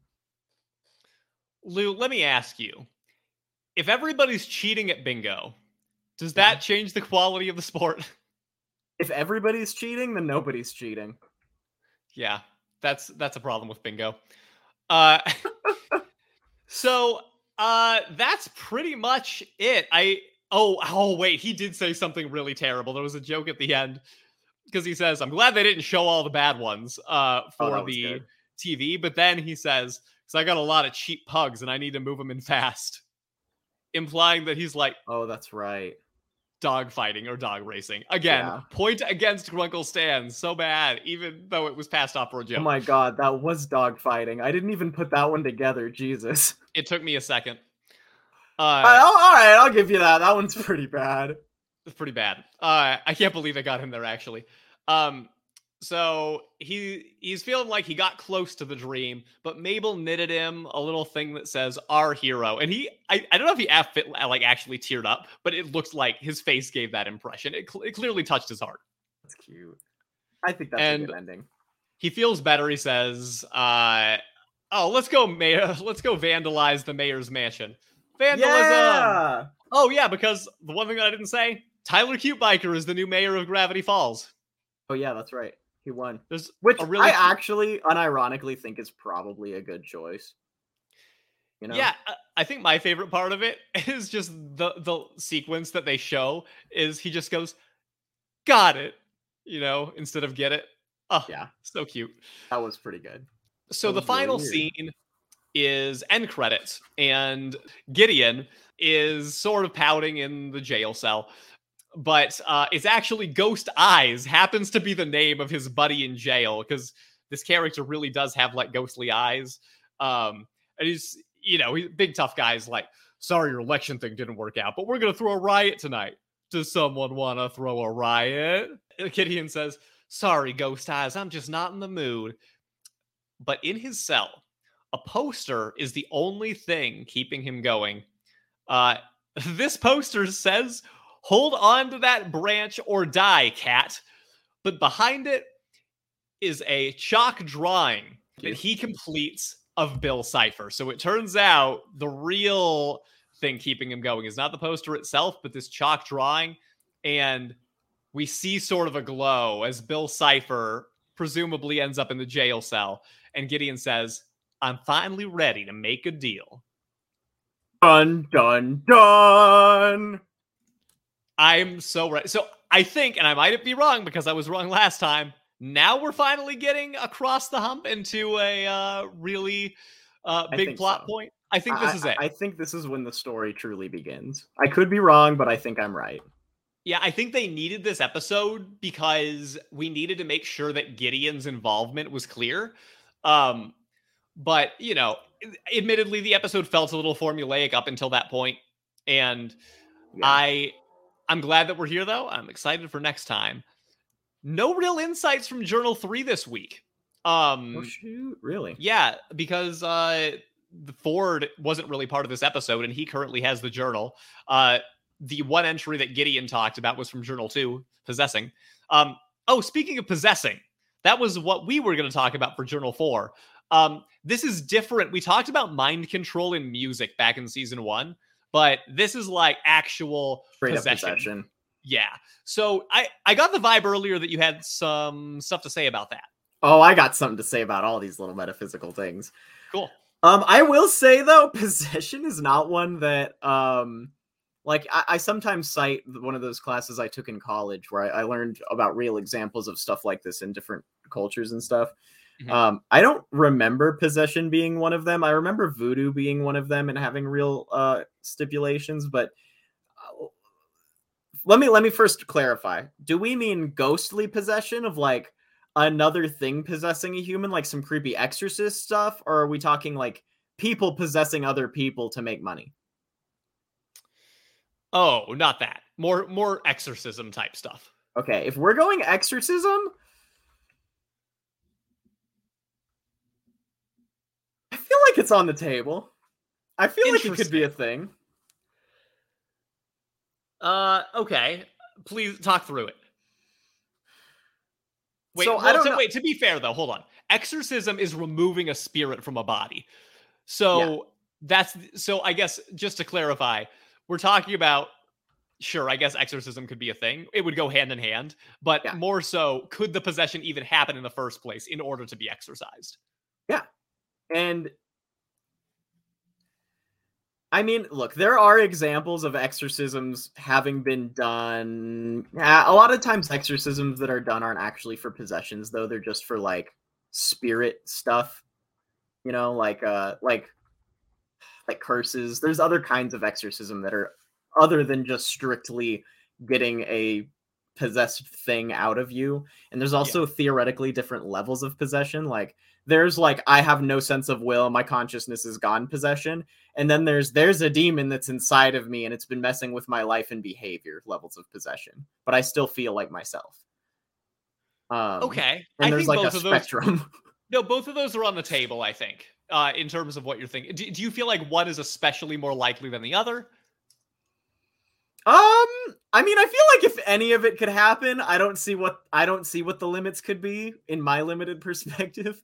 Speaker 1: Lou, let me ask you. If everybody's cheating at bingo, does that change the quality of the sport?
Speaker 2: If everybody's cheating, then nobody's cheating.
Speaker 1: Yeah, that's a problem with bingo. So that's pretty much it. Oh wait, he did say something really terrible. There was a joke at the end because he says, "I'm glad they didn't show all the bad ones for the TV." But then he says, "Because I got a lot of cheap pugs and I need to move them in fast," implying that he's like,
Speaker 2: "Oh, that's right."
Speaker 1: Dog fighting or dog racing. Again, point against Grunkle Stan. So bad, even though it was passed off for a joke.
Speaker 2: Oh my god, that was dog fighting. I didn't even put that one together. Jesus.
Speaker 1: It took me a second.
Speaker 2: All right, I'll give you that. That one's pretty bad.
Speaker 1: It's pretty bad. I can't believe they got him there, actually. So he's feeling like he got close to the dream, but Mabel knitted him a little thing that says "Our hero," and I don't know if he actually teared up, but it looks like his face gave that impression. It clearly touched his heart.
Speaker 2: That's cute. I think that's a good ending.
Speaker 1: He feels better. He says, let's go vandalize the mayor's mansion. Vandalism. Yeah! Oh yeah, because the one thing that I didn't say, Tyler Cutebiker is the new mayor of Gravity Falls.
Speaker 2: Oh yeah, that's right. He won.
Speaker 1: Which
Speaker 2: I actually unironically think is probably a good choice. You know?
Speaker 1: Yeah, I think my favorite part of it is just the sequence that they show is he just goes, "Got it," instead of "get it." Oh, yeah, so cute.
Speaker 2: That was pretty good.
Speaker 1: So the final scene is end credits, and Gideon is sort of pouting in the jail cell. But it's actually Ghost Eyes, happens to be the name of his buddy in jail, because this character really does have like ghostly eyes. And he's big tough guy's like, "Sorry, your election thing didn't work out, but we're going to throw a riot tonight. Does someone want to throw a riot?" Gideon says, Sorry, Ghost Eyes, I'm just not in the mood. But in his cell, a poster is the only thing keeping him going. This poster says, "Hold on to that branch or die, cat." But behind it is a chalk drawing that he completes of Bill Cipher. So it turns out the real thing keeping him going is not the poster itself, but this chalk drawing. And we see sort of a glow as Bill Cipher presumably ends up in the jail cell. And Gideon says, "I'm finally ready to make a deal."
Speaker 2: Dun, dun, dun.
Speaker 1: I'm so ready. So I think, and I might be wrong because I was wrong last time, now we're finally getting across the hump into a really big plot point. I think this is it.
Speaker 2: I think this is when the story truly begins. I could be wrong, but I think I'm right.
Speaker 1: Yeah, I think they needed this episode because we needed to make sure that Gideon's involvement was clear. But, you know, admittedly, the episode felt a little formulaic up until that point. And yeah. I'm glad that we're here, though. I'm excited for next time. No real insights from Journal 3 this week.
Speaker 2: Oh, shoot. Really?
Speaker 1: Yeah, because Ford wasn't really part of this episode, and he currently has the journal. The one entry that Gideon talked about was from Journal 2, possessing. Speaking of possessing, that was what we were going to talk about for Journal 4. This is different. We talked about mind control in music back in season 1, but this is like actual possession. Yeah. So I got the vibe earlier that you had some stuff to say about that.
Speaker 2: Oh, I got something to say about all these little metaphysical things.
Speaker 1: Cool.
Speaker 2: I will say, though, possession is not one that, I sometimes cite one of those classes I took in college where I learned about real examples of stuff like this in different cultures and stuff. Mm-hmm. I don't remember possession being one of them. I remember voodoo being one of them and having real stipulations, but let me first clarify. Do we mean ghostly possession of like another thing possessing a human, like some creepy exorcist stuff, or are we talking like people possessing other people to make money?
Speaker 1: Oh, not that. More exorcism type stuff.
Speaker 2: Okay, if we're going exorcism, I feel like it's on the table. I feel like it could be a thing.
Speaker 1: Okay. Please talk through it. Wait, to be fair though, hold on. Exorcism is removing a spirit from a body. So I guess just to clarify, we're talking about, sure, I guess exorcism could be a thing. It would go hand in hand, but more so, could the possession even happen in the first place in order to be exorcised?
Speaker 2: Yeah. And I mean, look, there are examples of exorcisms having been done. A lot of times exorcisms that are done aren't actually for possessions, though. They're just for like spirit stuff, you know, like curses. There's other kinds of exorcism that are other than just strictly getting a possessed thing out of you. And there's also theoretically different levels of possession. Like there's like, I have no sense of will, my consciousness is gone possession. And then there's a demon that's inside of me and it's been messing with my life and behavior levels of possession, but I still feel like myself.
Speaker 1: Okay.
Speaker 2: And there's like a spectrum.
Speaker 1: No, both of those are on the table, I think, in terms of what you're thinking. Do you feel like one is especially more likely than the other?
Speaker 2: I mean, I feel like if any of it could happen, I don't see what the limits could be in my limited perspective.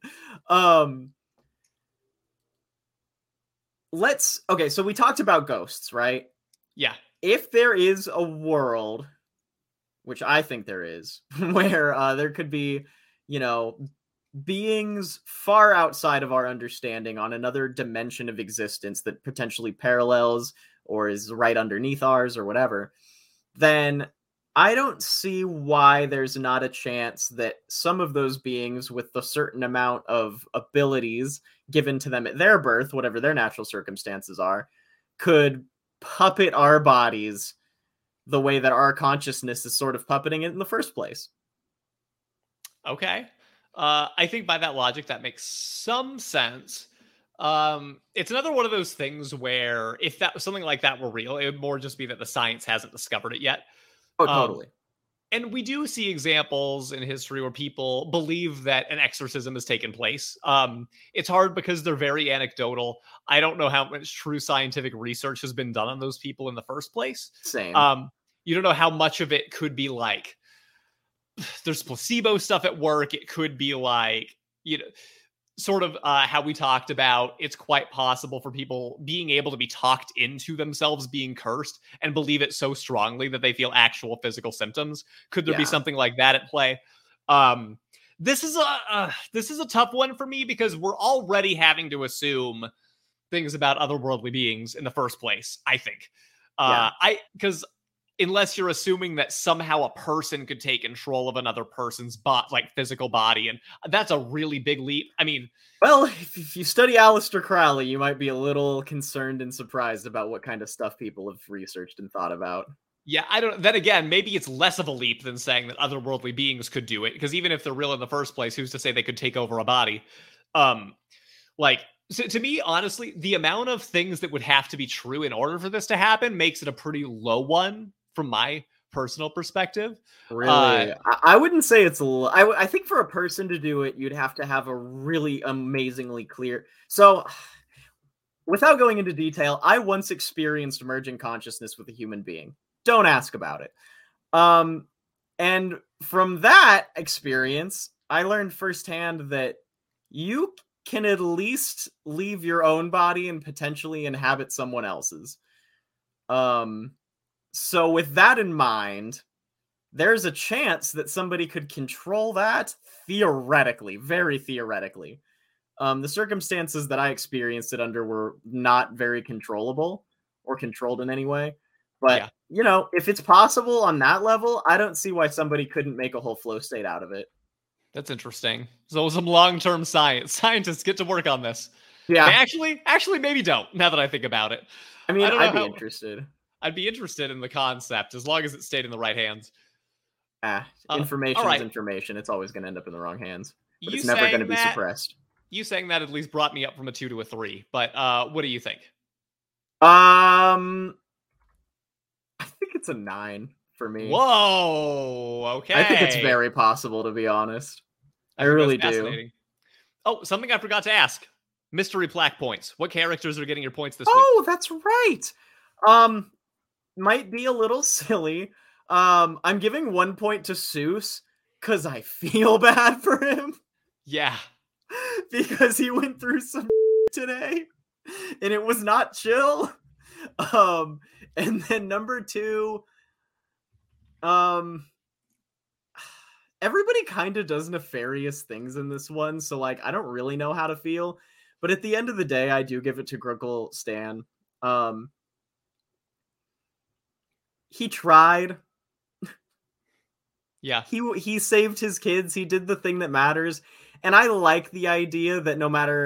Speaker 2: Okay, so we talked about ghosts, right?
Speaker 1: Yeah.
Speaker 2: If there is a world, which I think there is, where there could be, you know, beings far outside of our understanding on another dimension of existence that potentially parallels or is right underneath ours or whatever, then I don't see why there's not a chance that some of those beings with a certain amount of abilities given to them at their birth, whatever their natural circumstances are, could puppet our bodies the way that our consciousness is sort of puppeting it in the first place.
Speaker 1: Okay. I think by that logic, that makes some sense. It's another one of those things where if that something like that were real, it would more just be that the science hasn't discovered it yet.
Speaker 2: Oh, totally.
Speaker 1: And we do see examples in history where people believe that an exorcism has taken place. It's hard because they're very anecdotal. I don't know how much true scientific research has been done on those people in the first place.
Speaker 2: Same.
Speaker 1: You don't know how much of it could be like there's placebo stuff at work. It could be like, sort of how we talked about, it's quite possible for people being able to be talked into themselves being cursed and believe it so strongly that they feel actual physical symptoms. Could there be something like that at play? This is a tough one for me because we're already having to assume things about otherworldly beings in the first place, I think. Because unless you're assuming that somehow a person could take control of another person's physical body, and that's a really big leap. I mean,
Speaker 2: well, if you study Aleister Crowley, you might be a little concerned and surprised about what kind of stuff people have researched and thought about.
Speaker 1: Yeah, I don't. Then again, maybe it's less of a leap than saying that otherworldly beings could do it, because even if they're real in the first place, who's to say they could take over a body? So to me, honestly, the amount of things that would have to be true in order for this to happen makes it a pretty low one from my personal perspective.
Speaker 2: Really? I wouldn't say it's I think for a person to do it, you'd have to have a really amazingly clear. So without going into detail, I once experienced merging consciousness with a human being. Don't ask about it. And from that experience, I learned firsthand that you can at least leave your own body and potentially inhabit someone else's. So with that in mind, there's a chance that somebody could control that theoretically, very theoretically. The circumstances that I experienced it under were not very controllable or controlled in any way. But, if it's possible on that level, I don't see why somebody couldn't make a whole flow state out of it.
Speaker 1: That's interesting. So some long-term scientists get to work on this.
Speaker 2: Yeah.
Speaker 1: Actually, maybe don't, now that I think about it.
Speaker 2: I mean, I'd be interested.
Speaker 1: I'd be interested in the concept as long as it stayed in the right hands.
Speaker 2: Information is information. It's always going to end up in the wrong hands. But it's never going to be suppressed.
Speaker 1: You saying that at least brought me up from a 2 to a 3. But what do you think?
Speaker 2: I think it's a 9 for me.
Speaker 1: Whoa, okay.
Speaker 2: I think it's very possible, to be honest. I really do.
Speaker 1: Oh, something I forgot to ask. Mystery plaque points. What characters are getting your points this week?
Speaker 2: Oh, that's right. Might be a little silly. I'm giving 1 point to Seuss because I feel bad for him.
Speaker 1: Yeah.
Speaker 2: Because he went through some today and it was not chill. And then number 2, everybody kind of does nefarious things in this one, so I don't really know how to feel. But at the end of the day, I do give it to Grunkle Stan. He tried.
Speaker 1: Yeah.
Speaker 2: He saved his kids. He did the thing that matters. And I like the idea that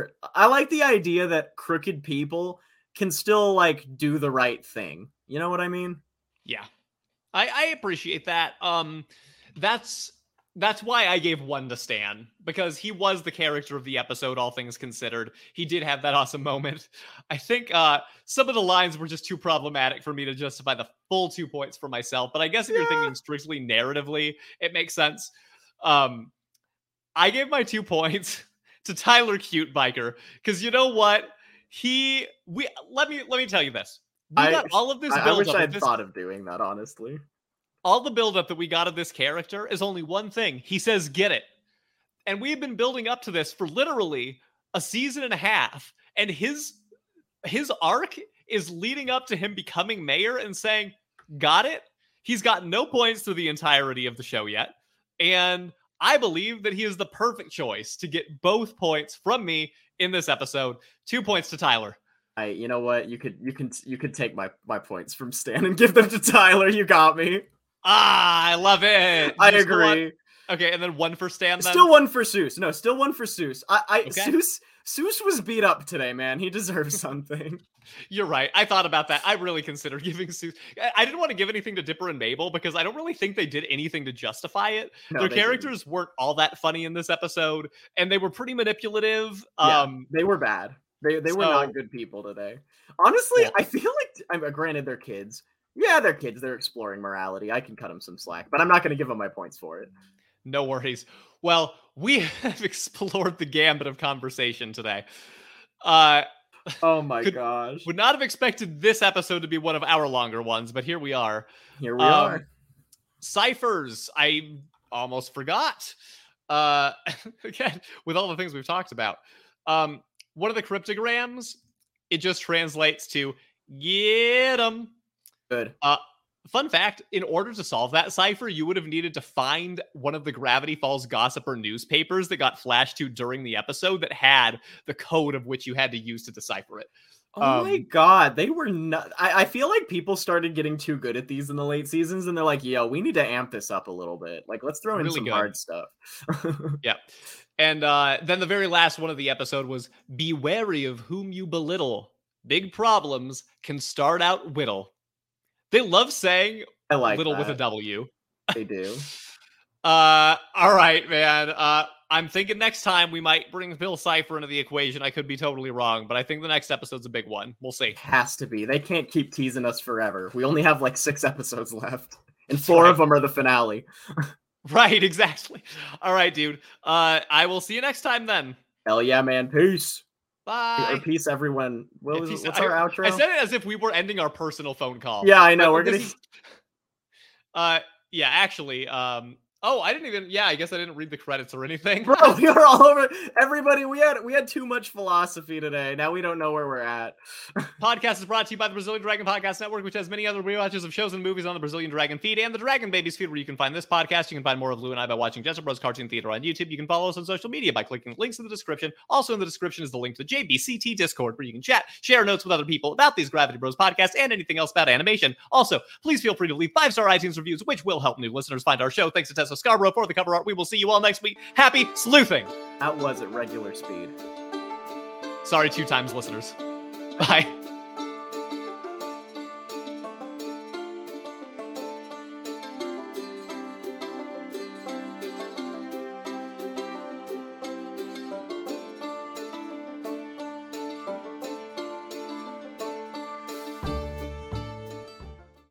Speaker 2: crooked people can still do the right thing. You know what I mean?
Speaker 1: Yeah. I appreciate that. That's why I gave 1 to Stan, because he was the character of the episode, all things considered. He did have that awesome moment. I think some of the lines were just too problematic for me to justify the full 2 points for myself, but I guess if you're thinking strictly narratively, it makes sense. I gave my 2 points to Tyler Cute Biker, because you know what? Let me tell you this. We got all of this build-up.
Speaker 2: I wish I'd thought of doing that, honestly.
Speaker 1: All the buildup that we got of this character is only one thing. He says, get it. And we've been building up to this for literally a season and a half. And his arc is leading up to him becoming mayor and saying, got it. He's got no points through the entirety of the show yet. And I believe that he is the perfect choice to get both points from me in this episode. 2 points to Tyler.
Speaker 2: You know what? You could take my points from Stan and give them to Tyler. You got me.
Speaker 1: I love it.
Speaker 2: I agree.
Speaker 1: Okay, and then 1 for Stan then?
Speaker 2: Still 1 for Seuss. No, still 1 for Seuss.
Speaker 1: Okay.
Speaker 2: Seuss was beat up today, man. He deserves something.
Speaker 1: You're right. I thought about that. I really considered giving Seuss. I didn't want to give anything to Dipper and Mabel because I don't really think they did anything to justify it. No, their characters weren't all that funny in this episode, and they were pretty manipulative.
Speaker 2: Yeah, they were bad. They were not good people today. Honestly, I feel like, granted they're kids, Yeah, they're kids. They're exploring morality. I can cut them some slack, but I'm not going to give them my points for it.
Speaker 1: No worries. Well, we have explored the gambit of conversation today.
Speaker 2: Oh my gosh.
Speaker 1: Would not have expected this episode to be one of our longer ones, but here we are.
Speaker 2: Here we are.
Speaker 1: Ciphers. I almost forgot. Again, with all the things we've talked about. One of the cryptograms, it just translates to get 'em.
Speaker 2: Good.
Speaker 1: Fun fact, in order to solve that cipher, you would have needed to find one of the Gravity Falls Gossiper newspapers that got flashed to during the episode that had the code of which you had to use to decipher it.
Speaker 2: Oh my god, they were not. I feel like people started getting too good at these in the late seasons, and they're like, yo, we need to amp this up a little bit. Like, let's throw in
Speaker 1: Really
Speaker 2: some
Speaker 1: good.
Speaker 2: hard stuff.
Speaker 1: Yeah. And then the very last one of the episode was, be wary of whom you belittle. Big problems can start out whittle. They love saying
Speaker 2: I like
Speaker 1: little
Speaker 2: that.
Speaker 1: with a W.
Speaker 2: They do.
Speaker 1: All right, man. I'm thinking next time we might bring Bill Cipher into the equation. I could be totally wrong, but I think the next episode's a big one. We'll see.
Speaker 2: It has to be. They can't keep teasing us forever. We only have like 6 episodes left, and 4 of them are the finale.
Speaker 1: Right, exactly. All right, dude. I will see you next time then.
Speaker 2: Hell yeah, man. Peace.
Speaker 1: Bye.
Speaker 2: Or peace, everyone. What's our outro?
Speaker 1: I said it as if we were ending our personal phone call.
Speaker 2: Yeah, I know. We're gonna.
Speaker 1: Yeah, actually. Oh, I didn't even. Yeah, I guess I didn't read the credits or anything.
Speaker 2: Bro, we are all over. Everybody, we had too much philosophy today. Now we don't know where we're at.
Speaker 1: Podcast is brought to you by the Brazilian Dragon Podcast Network, which has many other rewatches of shows and movies on the Brazilian Dragon feed and the Dragon Babies feed, where you can find this podcast. You can find more of Lou and I by watching Jessup Bros Cartoon Theater on YouTube. You can follow us on social media by clicking links in the description. Also in the description is the link to the JBCT Discord, where you can chat, share notes with other people about these Gravity Bros podcasts and anything else about animation. Also, please feel free to leave 5-star iTunes reviews, which will help new listeners find our show. Thanks to Tessa Scarborough for the cover art. We will see you all next week. Happy sleuthing.
Speaker 2: That was at regular speed.
Speaker 1: Sorry 2 times, listeners. Bye.